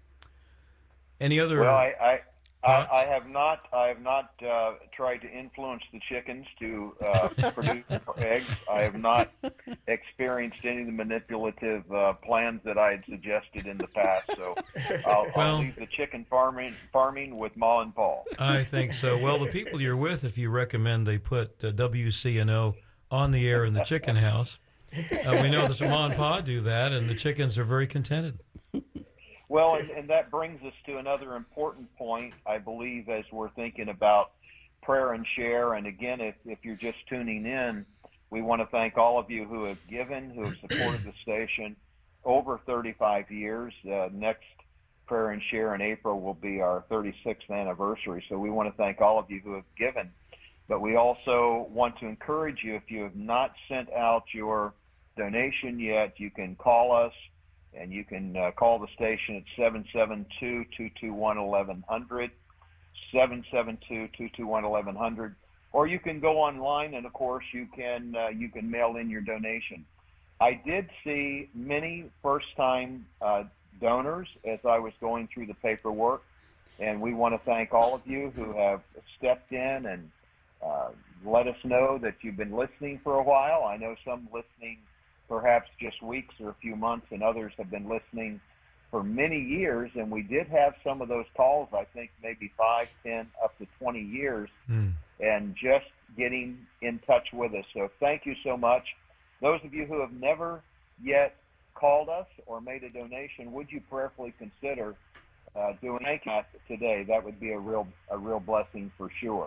Speaker 3: Any other?
Speaker 7: Well, I I,
Speaker 3: thoughts?
Speaker 7: I, I have not I have not uh, tried to influence the chickens to uh, produce eggs. I have not experienced any of the manipulative uh, plans that I had suggested in the past. So I'll,
Speaker 3: Well-
Speaker 7: I'll leave the chicken farming farming with Ma and Paul.
Speaker 3: I think so. Well, the people you're with, if you recommend they put uh, W C N O on the air in the chicken house, uh, we know that Ma and Pa do that, and the chickens are very contented.
Speaker 7: Well, and, and that brings us to another important point, I believe, as we're thinking about prayer and share. And again, if, if you're just tuning in, we want to thank all of you who have given, who have supported the station over thirty-five years. Uh, next prayer and share in April will be our thirty-sixth anniversary. So we want to thank all of you who have given. But we also want to encourage you, if you have not sent out your donation yet, you can call us. And you can uh, call the station at seven seven two, two two one, eleven hundred, seven seven two, two two one, eleven hundred. Or you can go online, and, of course, you can uh, you can mail in your donation. I did see many first-time uh, donors as I was going through the paperwork, and we want to thank all of you who have stepped in and uh, let us know that you've been listening for a while. I know some listening perhaps just weeks or a few months, and others have been listening for many years. And we did have some of those calls, I think maybe five, ten, up to twenty years,
Speaker 3: Mm.
Speaker 7: and just getting in touch with us. So thank you so much. Those of you who have never yet called us or made a donation, would you prayerfully consider uh, doing that today? That would be a real a real blessing for sure.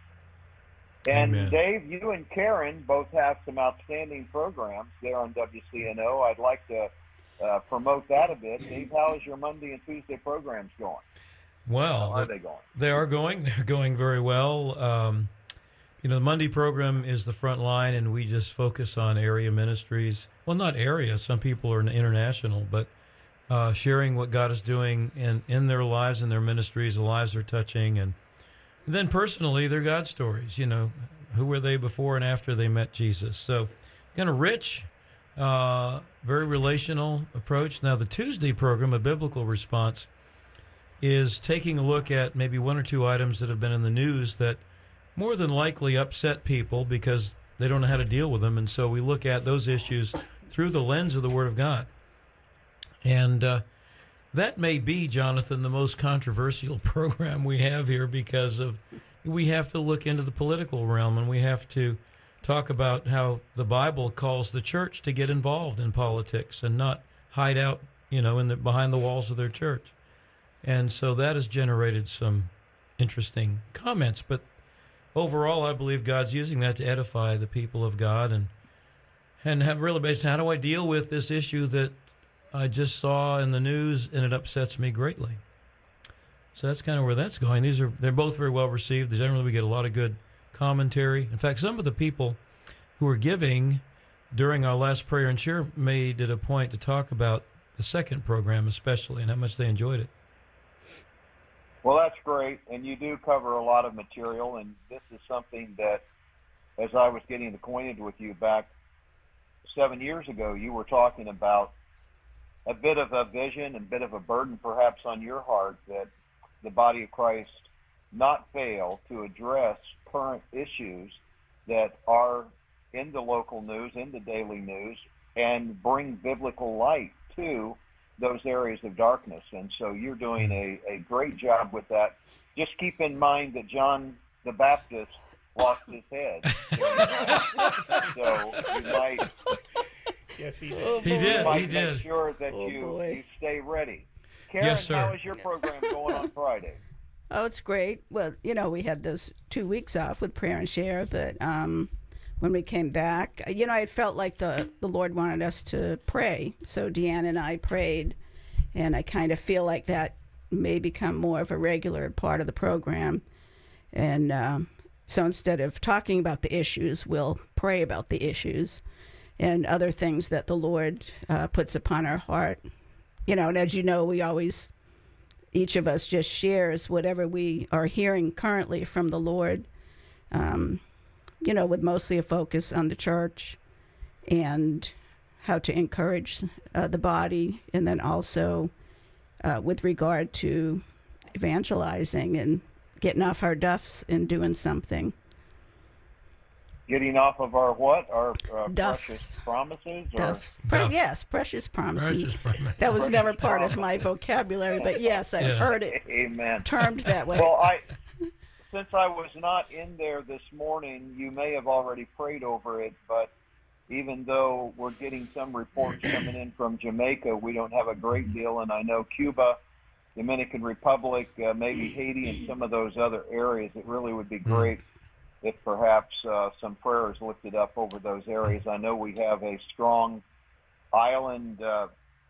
Speaker 7: And
Speaker 3: Amen.
Speaker 7: Dave, you and Karen both have some outstanding programs there on W C N O. I'd like to uh, promote that a bit. Dave, how is your Monday and Tuesday programs going?
Speaker 3: Well,
Speaker 7: How are they going?
Speaker 3: They are going. They're going very well. Um, you know, the Monday program is the front line, and we just focus on area ministries. Well, not area. Some people are international, but uh, sharing what God is doing in, in their lives and their ministries, the lives they're touching, and then personally, they're God stories. You know, who were they before and after they met Jesus? So, kind of rich, uh, very relational approach. Now, the Tuesday program, A Biblical Response, is taking a look at maybe one or two items that have been in the news that more than likely upset people because they don't know how to deal with them. And so we look at those issues through the lens of the Word of God. And uh, that may be, Jonathan, the most controversial program we have here because of we have to look into the political realm, and we have to talk about how the Bible calls the church to get involved in politics and not hide out, you know, in the behind the walls of their church. And so that has generated some interesting comments. But overall, I believe God's using that to edify the people of God and and have really based how do I deal with this issue that I just saw in the news and it upsets me greatly. So that's kind of where that's going. These are they're both very well received. Generally, we get a lot of good commentary. In fact, some of the people who are giving during our last prayer and share made it a point to talk about the second program especially and how much they enjoyed it.
Speaker 7: Well, that's great, and you do cover a lot of material, and this is something that, as I was getting acquainted with you back seven years ago, you were talking about a bit of a vision and a bit of a burden perhaps on your heart that the body of Christ not fail to address current issues that are in the local news, in the daily news, and bring biblical light to those areas of darkness. And so you're doing a, a great job with that. Just keep in mind that John the Baptist lost his head. So you might
Speaker 5: Yes, he did.
Speaker 4: Oh,
Speaker 3: He
Speaker 4: boy.
Speaker 3: did.
Speaker 7: you might
Speaker 3: He
Speaker 7: make
Speaker 3: did.
Speaker 7: sure that
Speaker 4: Oh,
Speaker 7: you,
Speaker 4: boy.
Speaker 7: you stay ready. Karen,
Speaker 3: Yes, sir.
Speaker 7: how is your program going on Friday?
Speaker 4: Oh, it's great. Well, you know, we had those two weeks off with prayer and share, but um, when we came back, you know, I felt like the, the Lord wanted us to pray. So Deanna and I prayed, and I kind of feel like that may become more of a regular part of the program. And um, so instead of talking about the issues, we'll pray about the issues and other things that the Lord uh, puts upon our heart. You know, and as you know, we always, each of us just shares whatever we are hearing currently from the Lord, um, you know, with mostly a focus on the church and how to encourage uh, the body, and then also uh, with regard to evangelizing and getting off our duffs and doing something.
Speaker 7: Getting off of our what? Our uh,
Speaker 4: Duffs.
Speaker 7: precious promises? Or?
Speaker 4: Duffs. Pre-
Speaker 3: Duffs.
Speaker 4: yes, precious promises.
Speaker 3: Precious promises.
Speaker 4: That was never part of my vocabulary, but yes, I've
Speaker 3: Yeah.
Speaker 4: heard it
Speaker 7: Amen.
Speaker 4: termed that way.
Speaker 7: Well, I, since I was not in there this morning, you may have already prayed over it, but even though we're getting some reports coming in from Jamaica, we don't have a great deal, and I know Cuba, Dominican Republic, uh, maybe Haiti, and some of those other areas, it really would be great if perhaps uh, some prayer is lifted up over those areas. I know we have a strong island uh,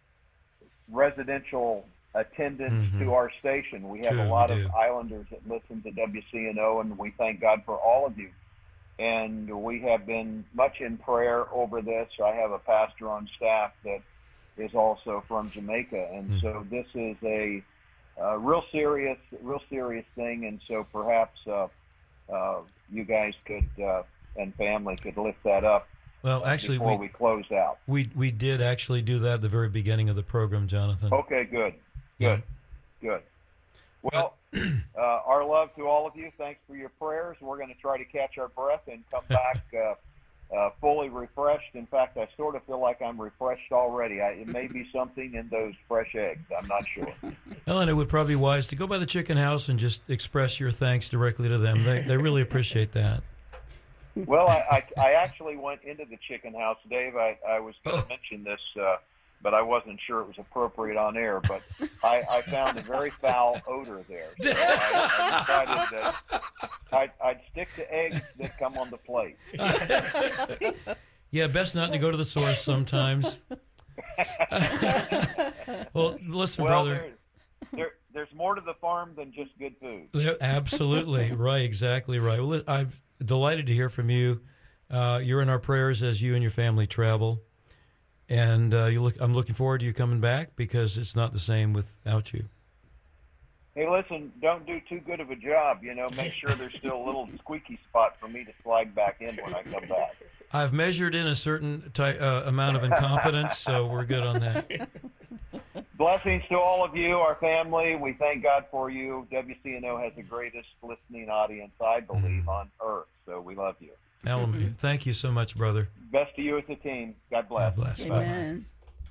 Speaker 7: residential attendance
Speaker 3: Mhm.
Speaker 7: to our station. We have
Speaker 3: True,
Speaker 7: a lot
Speaker 3: we
Speaker 7: of
Speaker 3: do.
Speaker 7: islanders that listen to W C N O, and we thank God for all of you. And we have been much in prayer over this. I have a pastor on staff that is also from Jamaica, and
Speaker 3: Mm.
Speaker 7: so this is a uh, real serious, real serious thing. And so perhaps uh, uh, you guys could uh, and family could lift that up
Speaker 3: Well, actually,
Speaker 7: before
Speaker 3: we,
Speaker 7: we close out.
Speaker 3: we we did actually do that at the very beginning of the program, Jonathan.
Speaker 7: Okay, good,
Speaker 3: Yeah.
Speaker 7: good, good. Well, uh, our love to all of you. Thanks for your prayers. We're going to try to catch our breath and come back uh, uh, fully refreshed. In fact, I sort of feel like I'm refreshed already. I, it may be something in those fresh eggs. I'm not sure.
Speaker 3: Ellen, it would probably be wise to go by the chicken house and just express your thanks directly to them. They they really appreciate that.
Speaker 7: Well, I, I, I actually went into the chicken house, Dave. I, I was going to mention this, uh, but I wasn't sure it was appropriate on air. But I, I found a very foul odor there. So I, I decided that I'd, I'd stick to eggs that come on the plate.
Speaker 3: Yeah, best not to go to the source sometimes. Well, listen,
Speaker 7: Well,
Speaker 3: brother.
Speaker 7: there, there, there's more to the farm than just good food.
Speaker 3: Yeah, absolutely right, exactly right. Well, I'm delighted to hear from you. Uh, you're in our prayers as you and your family travel, and uh, you look. I'm looking forward to you coming back because it's not the same without you.
Speaker 7: Hey, listen, don't do too good of a job. You know, make sure there's still a little squeaky spot for me to slide back in when I come back.
Speaker 3: I've measured in a certain ty- uh, amount of incompetence, so we're good on that.
Speaker 7: Blessings to all of you, our family. We thank God for you. W C N O has the greatest listening audience, I believe, on earth. So we love you.
Speaker 3: Alan, thank you so much, brother.
Speaker 7: Best to you as a team. God bless.
Speaker 3: God bless. Bye-bye.
Speaker 4: Amen.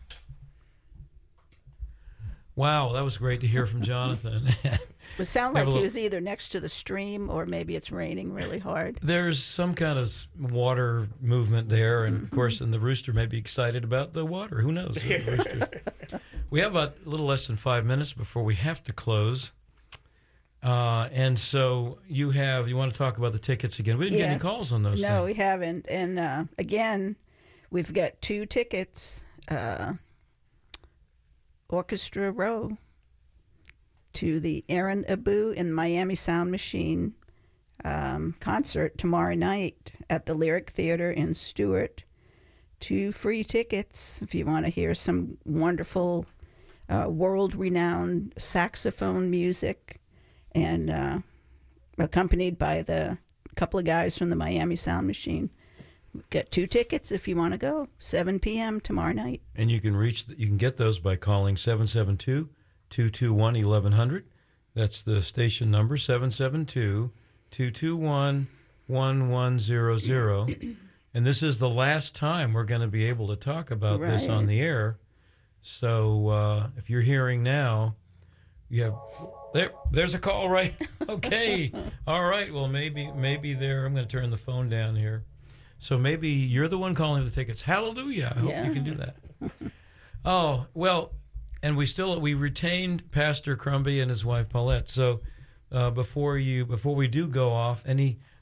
Speaker 3: Wow, that was great to hear from Jonathan.
Speaker 4: It sounded
Speaker 3: Have
Speaker 4: like
Speaker 3: a
Speaker 4: he
Speaker 3: look.
Speaker 4: was either next to the stream or maybe it's raining really hard.
Speaker 3: There's some kind of water movement there, and of course, and the rooster may be excited about the water. Who knows? The roosters. We have about a little less than five minutes before we have to close. Uh, and so you have, you want to talk about the tickets again. We didn't get any
Speaker 4: Yes.
Speaker 3: calls on those
Speaker 4: No,
Speaker 3: things.
Speaker 4: we haven't. And uh, again, we've got two tickets. Uh, Orchestra Row to the Aaron Abu and Miami Sound Machine um, concert tomorrow night at the Lyric Theater in Stewart. Two free tickets if you want to hear some wonderful uh, world-renowned saxophone music, and uh, accompanied by the couple of guys from the Miami Sound Machine. Get two tickets if you want to go. seven p.m. tomorrow night.
Speaker 3: And you can reach, you can get those by calling seven seven two, two two one, eleven hundred. That's the station number, seven seven two, two two one, one one zero zero. And this is the last time we're going to be able to talk about this
Speaker 4: Right.
Speaker 3: on the air. So uh, if you're hearing now, you have there. There's a call, right? Okay, all right. Well, maybe maybe there. I'm going to turn the phone down here. So maybe you're the one calling the tickets. Hallelujah! I hope
Speaker 4: Yeah.
Speaker 3: you can do that. Oh well, and we still we retained Pastor Crumby and his wife Paulette. So uh, before you before we do go off, any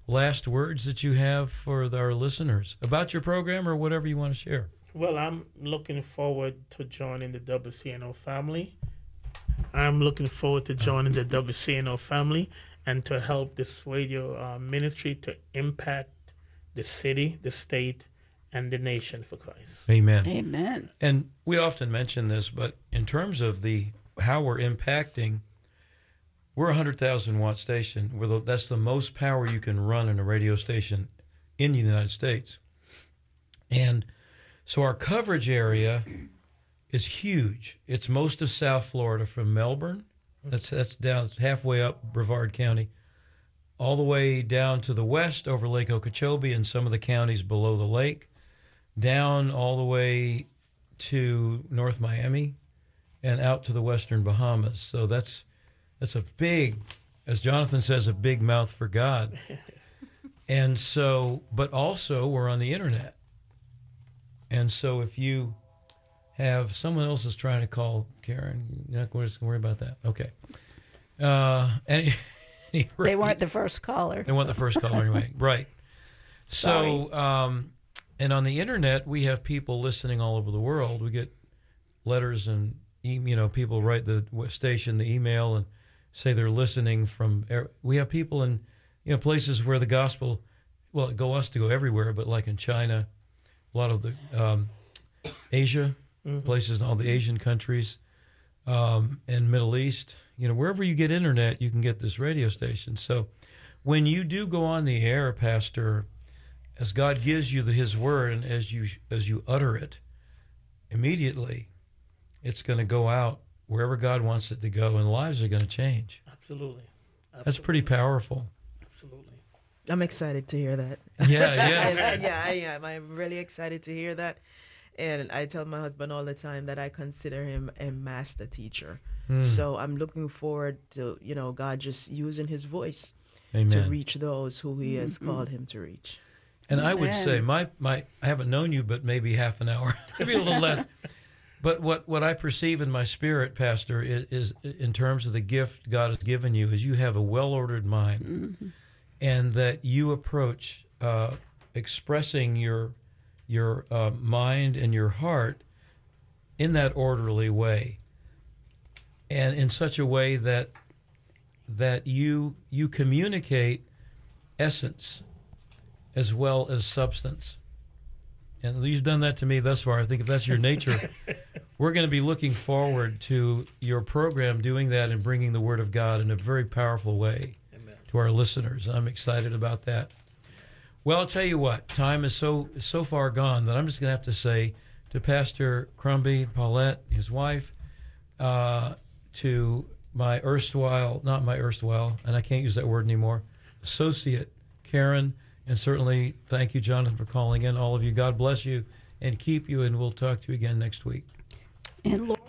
Speaker 3: last words that you have for the, our listeners about your program or whatever you want to share.
Speaker 5: Well, I'm looking forward to joining the W C N O family. I'm looking forward to joining the W C N O family and to help this radio uh, ministry to impact the city, the state, and the nation for Christ.
Speaker 3: Amen.
Speaker 4: Amen.
Speaker 3: And we often mention this, but in terms of the how we're impacting, we're a one hundred thousand watt station. We're the, that's the most power you can run in a radio station in the United States. And so our coverage area is huge. It's most of South Florida from Melbourne. That's that's down halfway up Brevard County, all the way down to the west over Lake Okeechobee and some of the counties below the lake, down all the way to North Miami and out to the western Bahamas. So that's that's a big, as Jonathan says, a big mouth for God. And so, but also we're on the internet. And so if you have someone else is trying to call Karen, you're not going to worry about that. Okay. Uh, any, any
Speaker 4: They weren't the first caller.
Speaker 3: They weren't the first caller anyway. Right. So, um, and on the internet, we have people listening all over the world. We get letters and, e- you know, people write the station, the email, and say they're listening from, we have people in, you know, places where the gospel, well, it go us to go everywhere, but like in China, a lot of the um, Asia, mm-hmm. places in all the Asian countries, um, and Middle East, you know, wherever you get internet, you can get this radio station. So when you do go on the air, Pastor, as God gives you the, His word, and as you as you utter it, immediately, it's going to go out wherever God wants it to go, and lives are going to change.
Speaker 5: Absolutely. Absolutely.
Speaker 3: That's pretty powerful.
Speaker 5: Absolutely.
Speaker 6: I'm excited to hear that.
Speaker 3: Yeah, yes.
Speaker 6: I, I, yeah, I am. I'm really excited to hear that. And I tell my husband all the time that I consider him a master teacher. Mm. So I'm looking forward to, you know, God just using his voice
Speaker 3: Amen.
Speaker 6: To reach those who he has mm-hmm. called him to reach.
Speaker 3: And
Speaker 4: Amen.
Speaker 3: I would say, my, my I haven't known you, but maybe half an hour, maybe a little less. But what, what I perceive in my spirit, Pastor, is, is in terms of the gift God has given you, is you have a well-ordered mind. Mm-hmm. And that you approach uh, expressing your your uh, mind and your heart in that orderly way, and in such a way that that you you communicate essence as well as substance. And you've done that to me thus far. I think if that's your nature, we're going to be looking forward to your program doing that and bringing the Word of God in a very powerful way to our listeners. I'm excited about that. Well, I'll tell you what, time is so so far gone that I'm just going to have to say to Pastor Crumby, Paulette, his wife, uh, to my erstwhile, not my erstwhile, and I can't use that word anymore, associate, Karen, and certainly thank you, Jonathan, for calling in. All of you, God bless you and keep you, and we'll talk to you again next week.
Speaker 4: And Lord,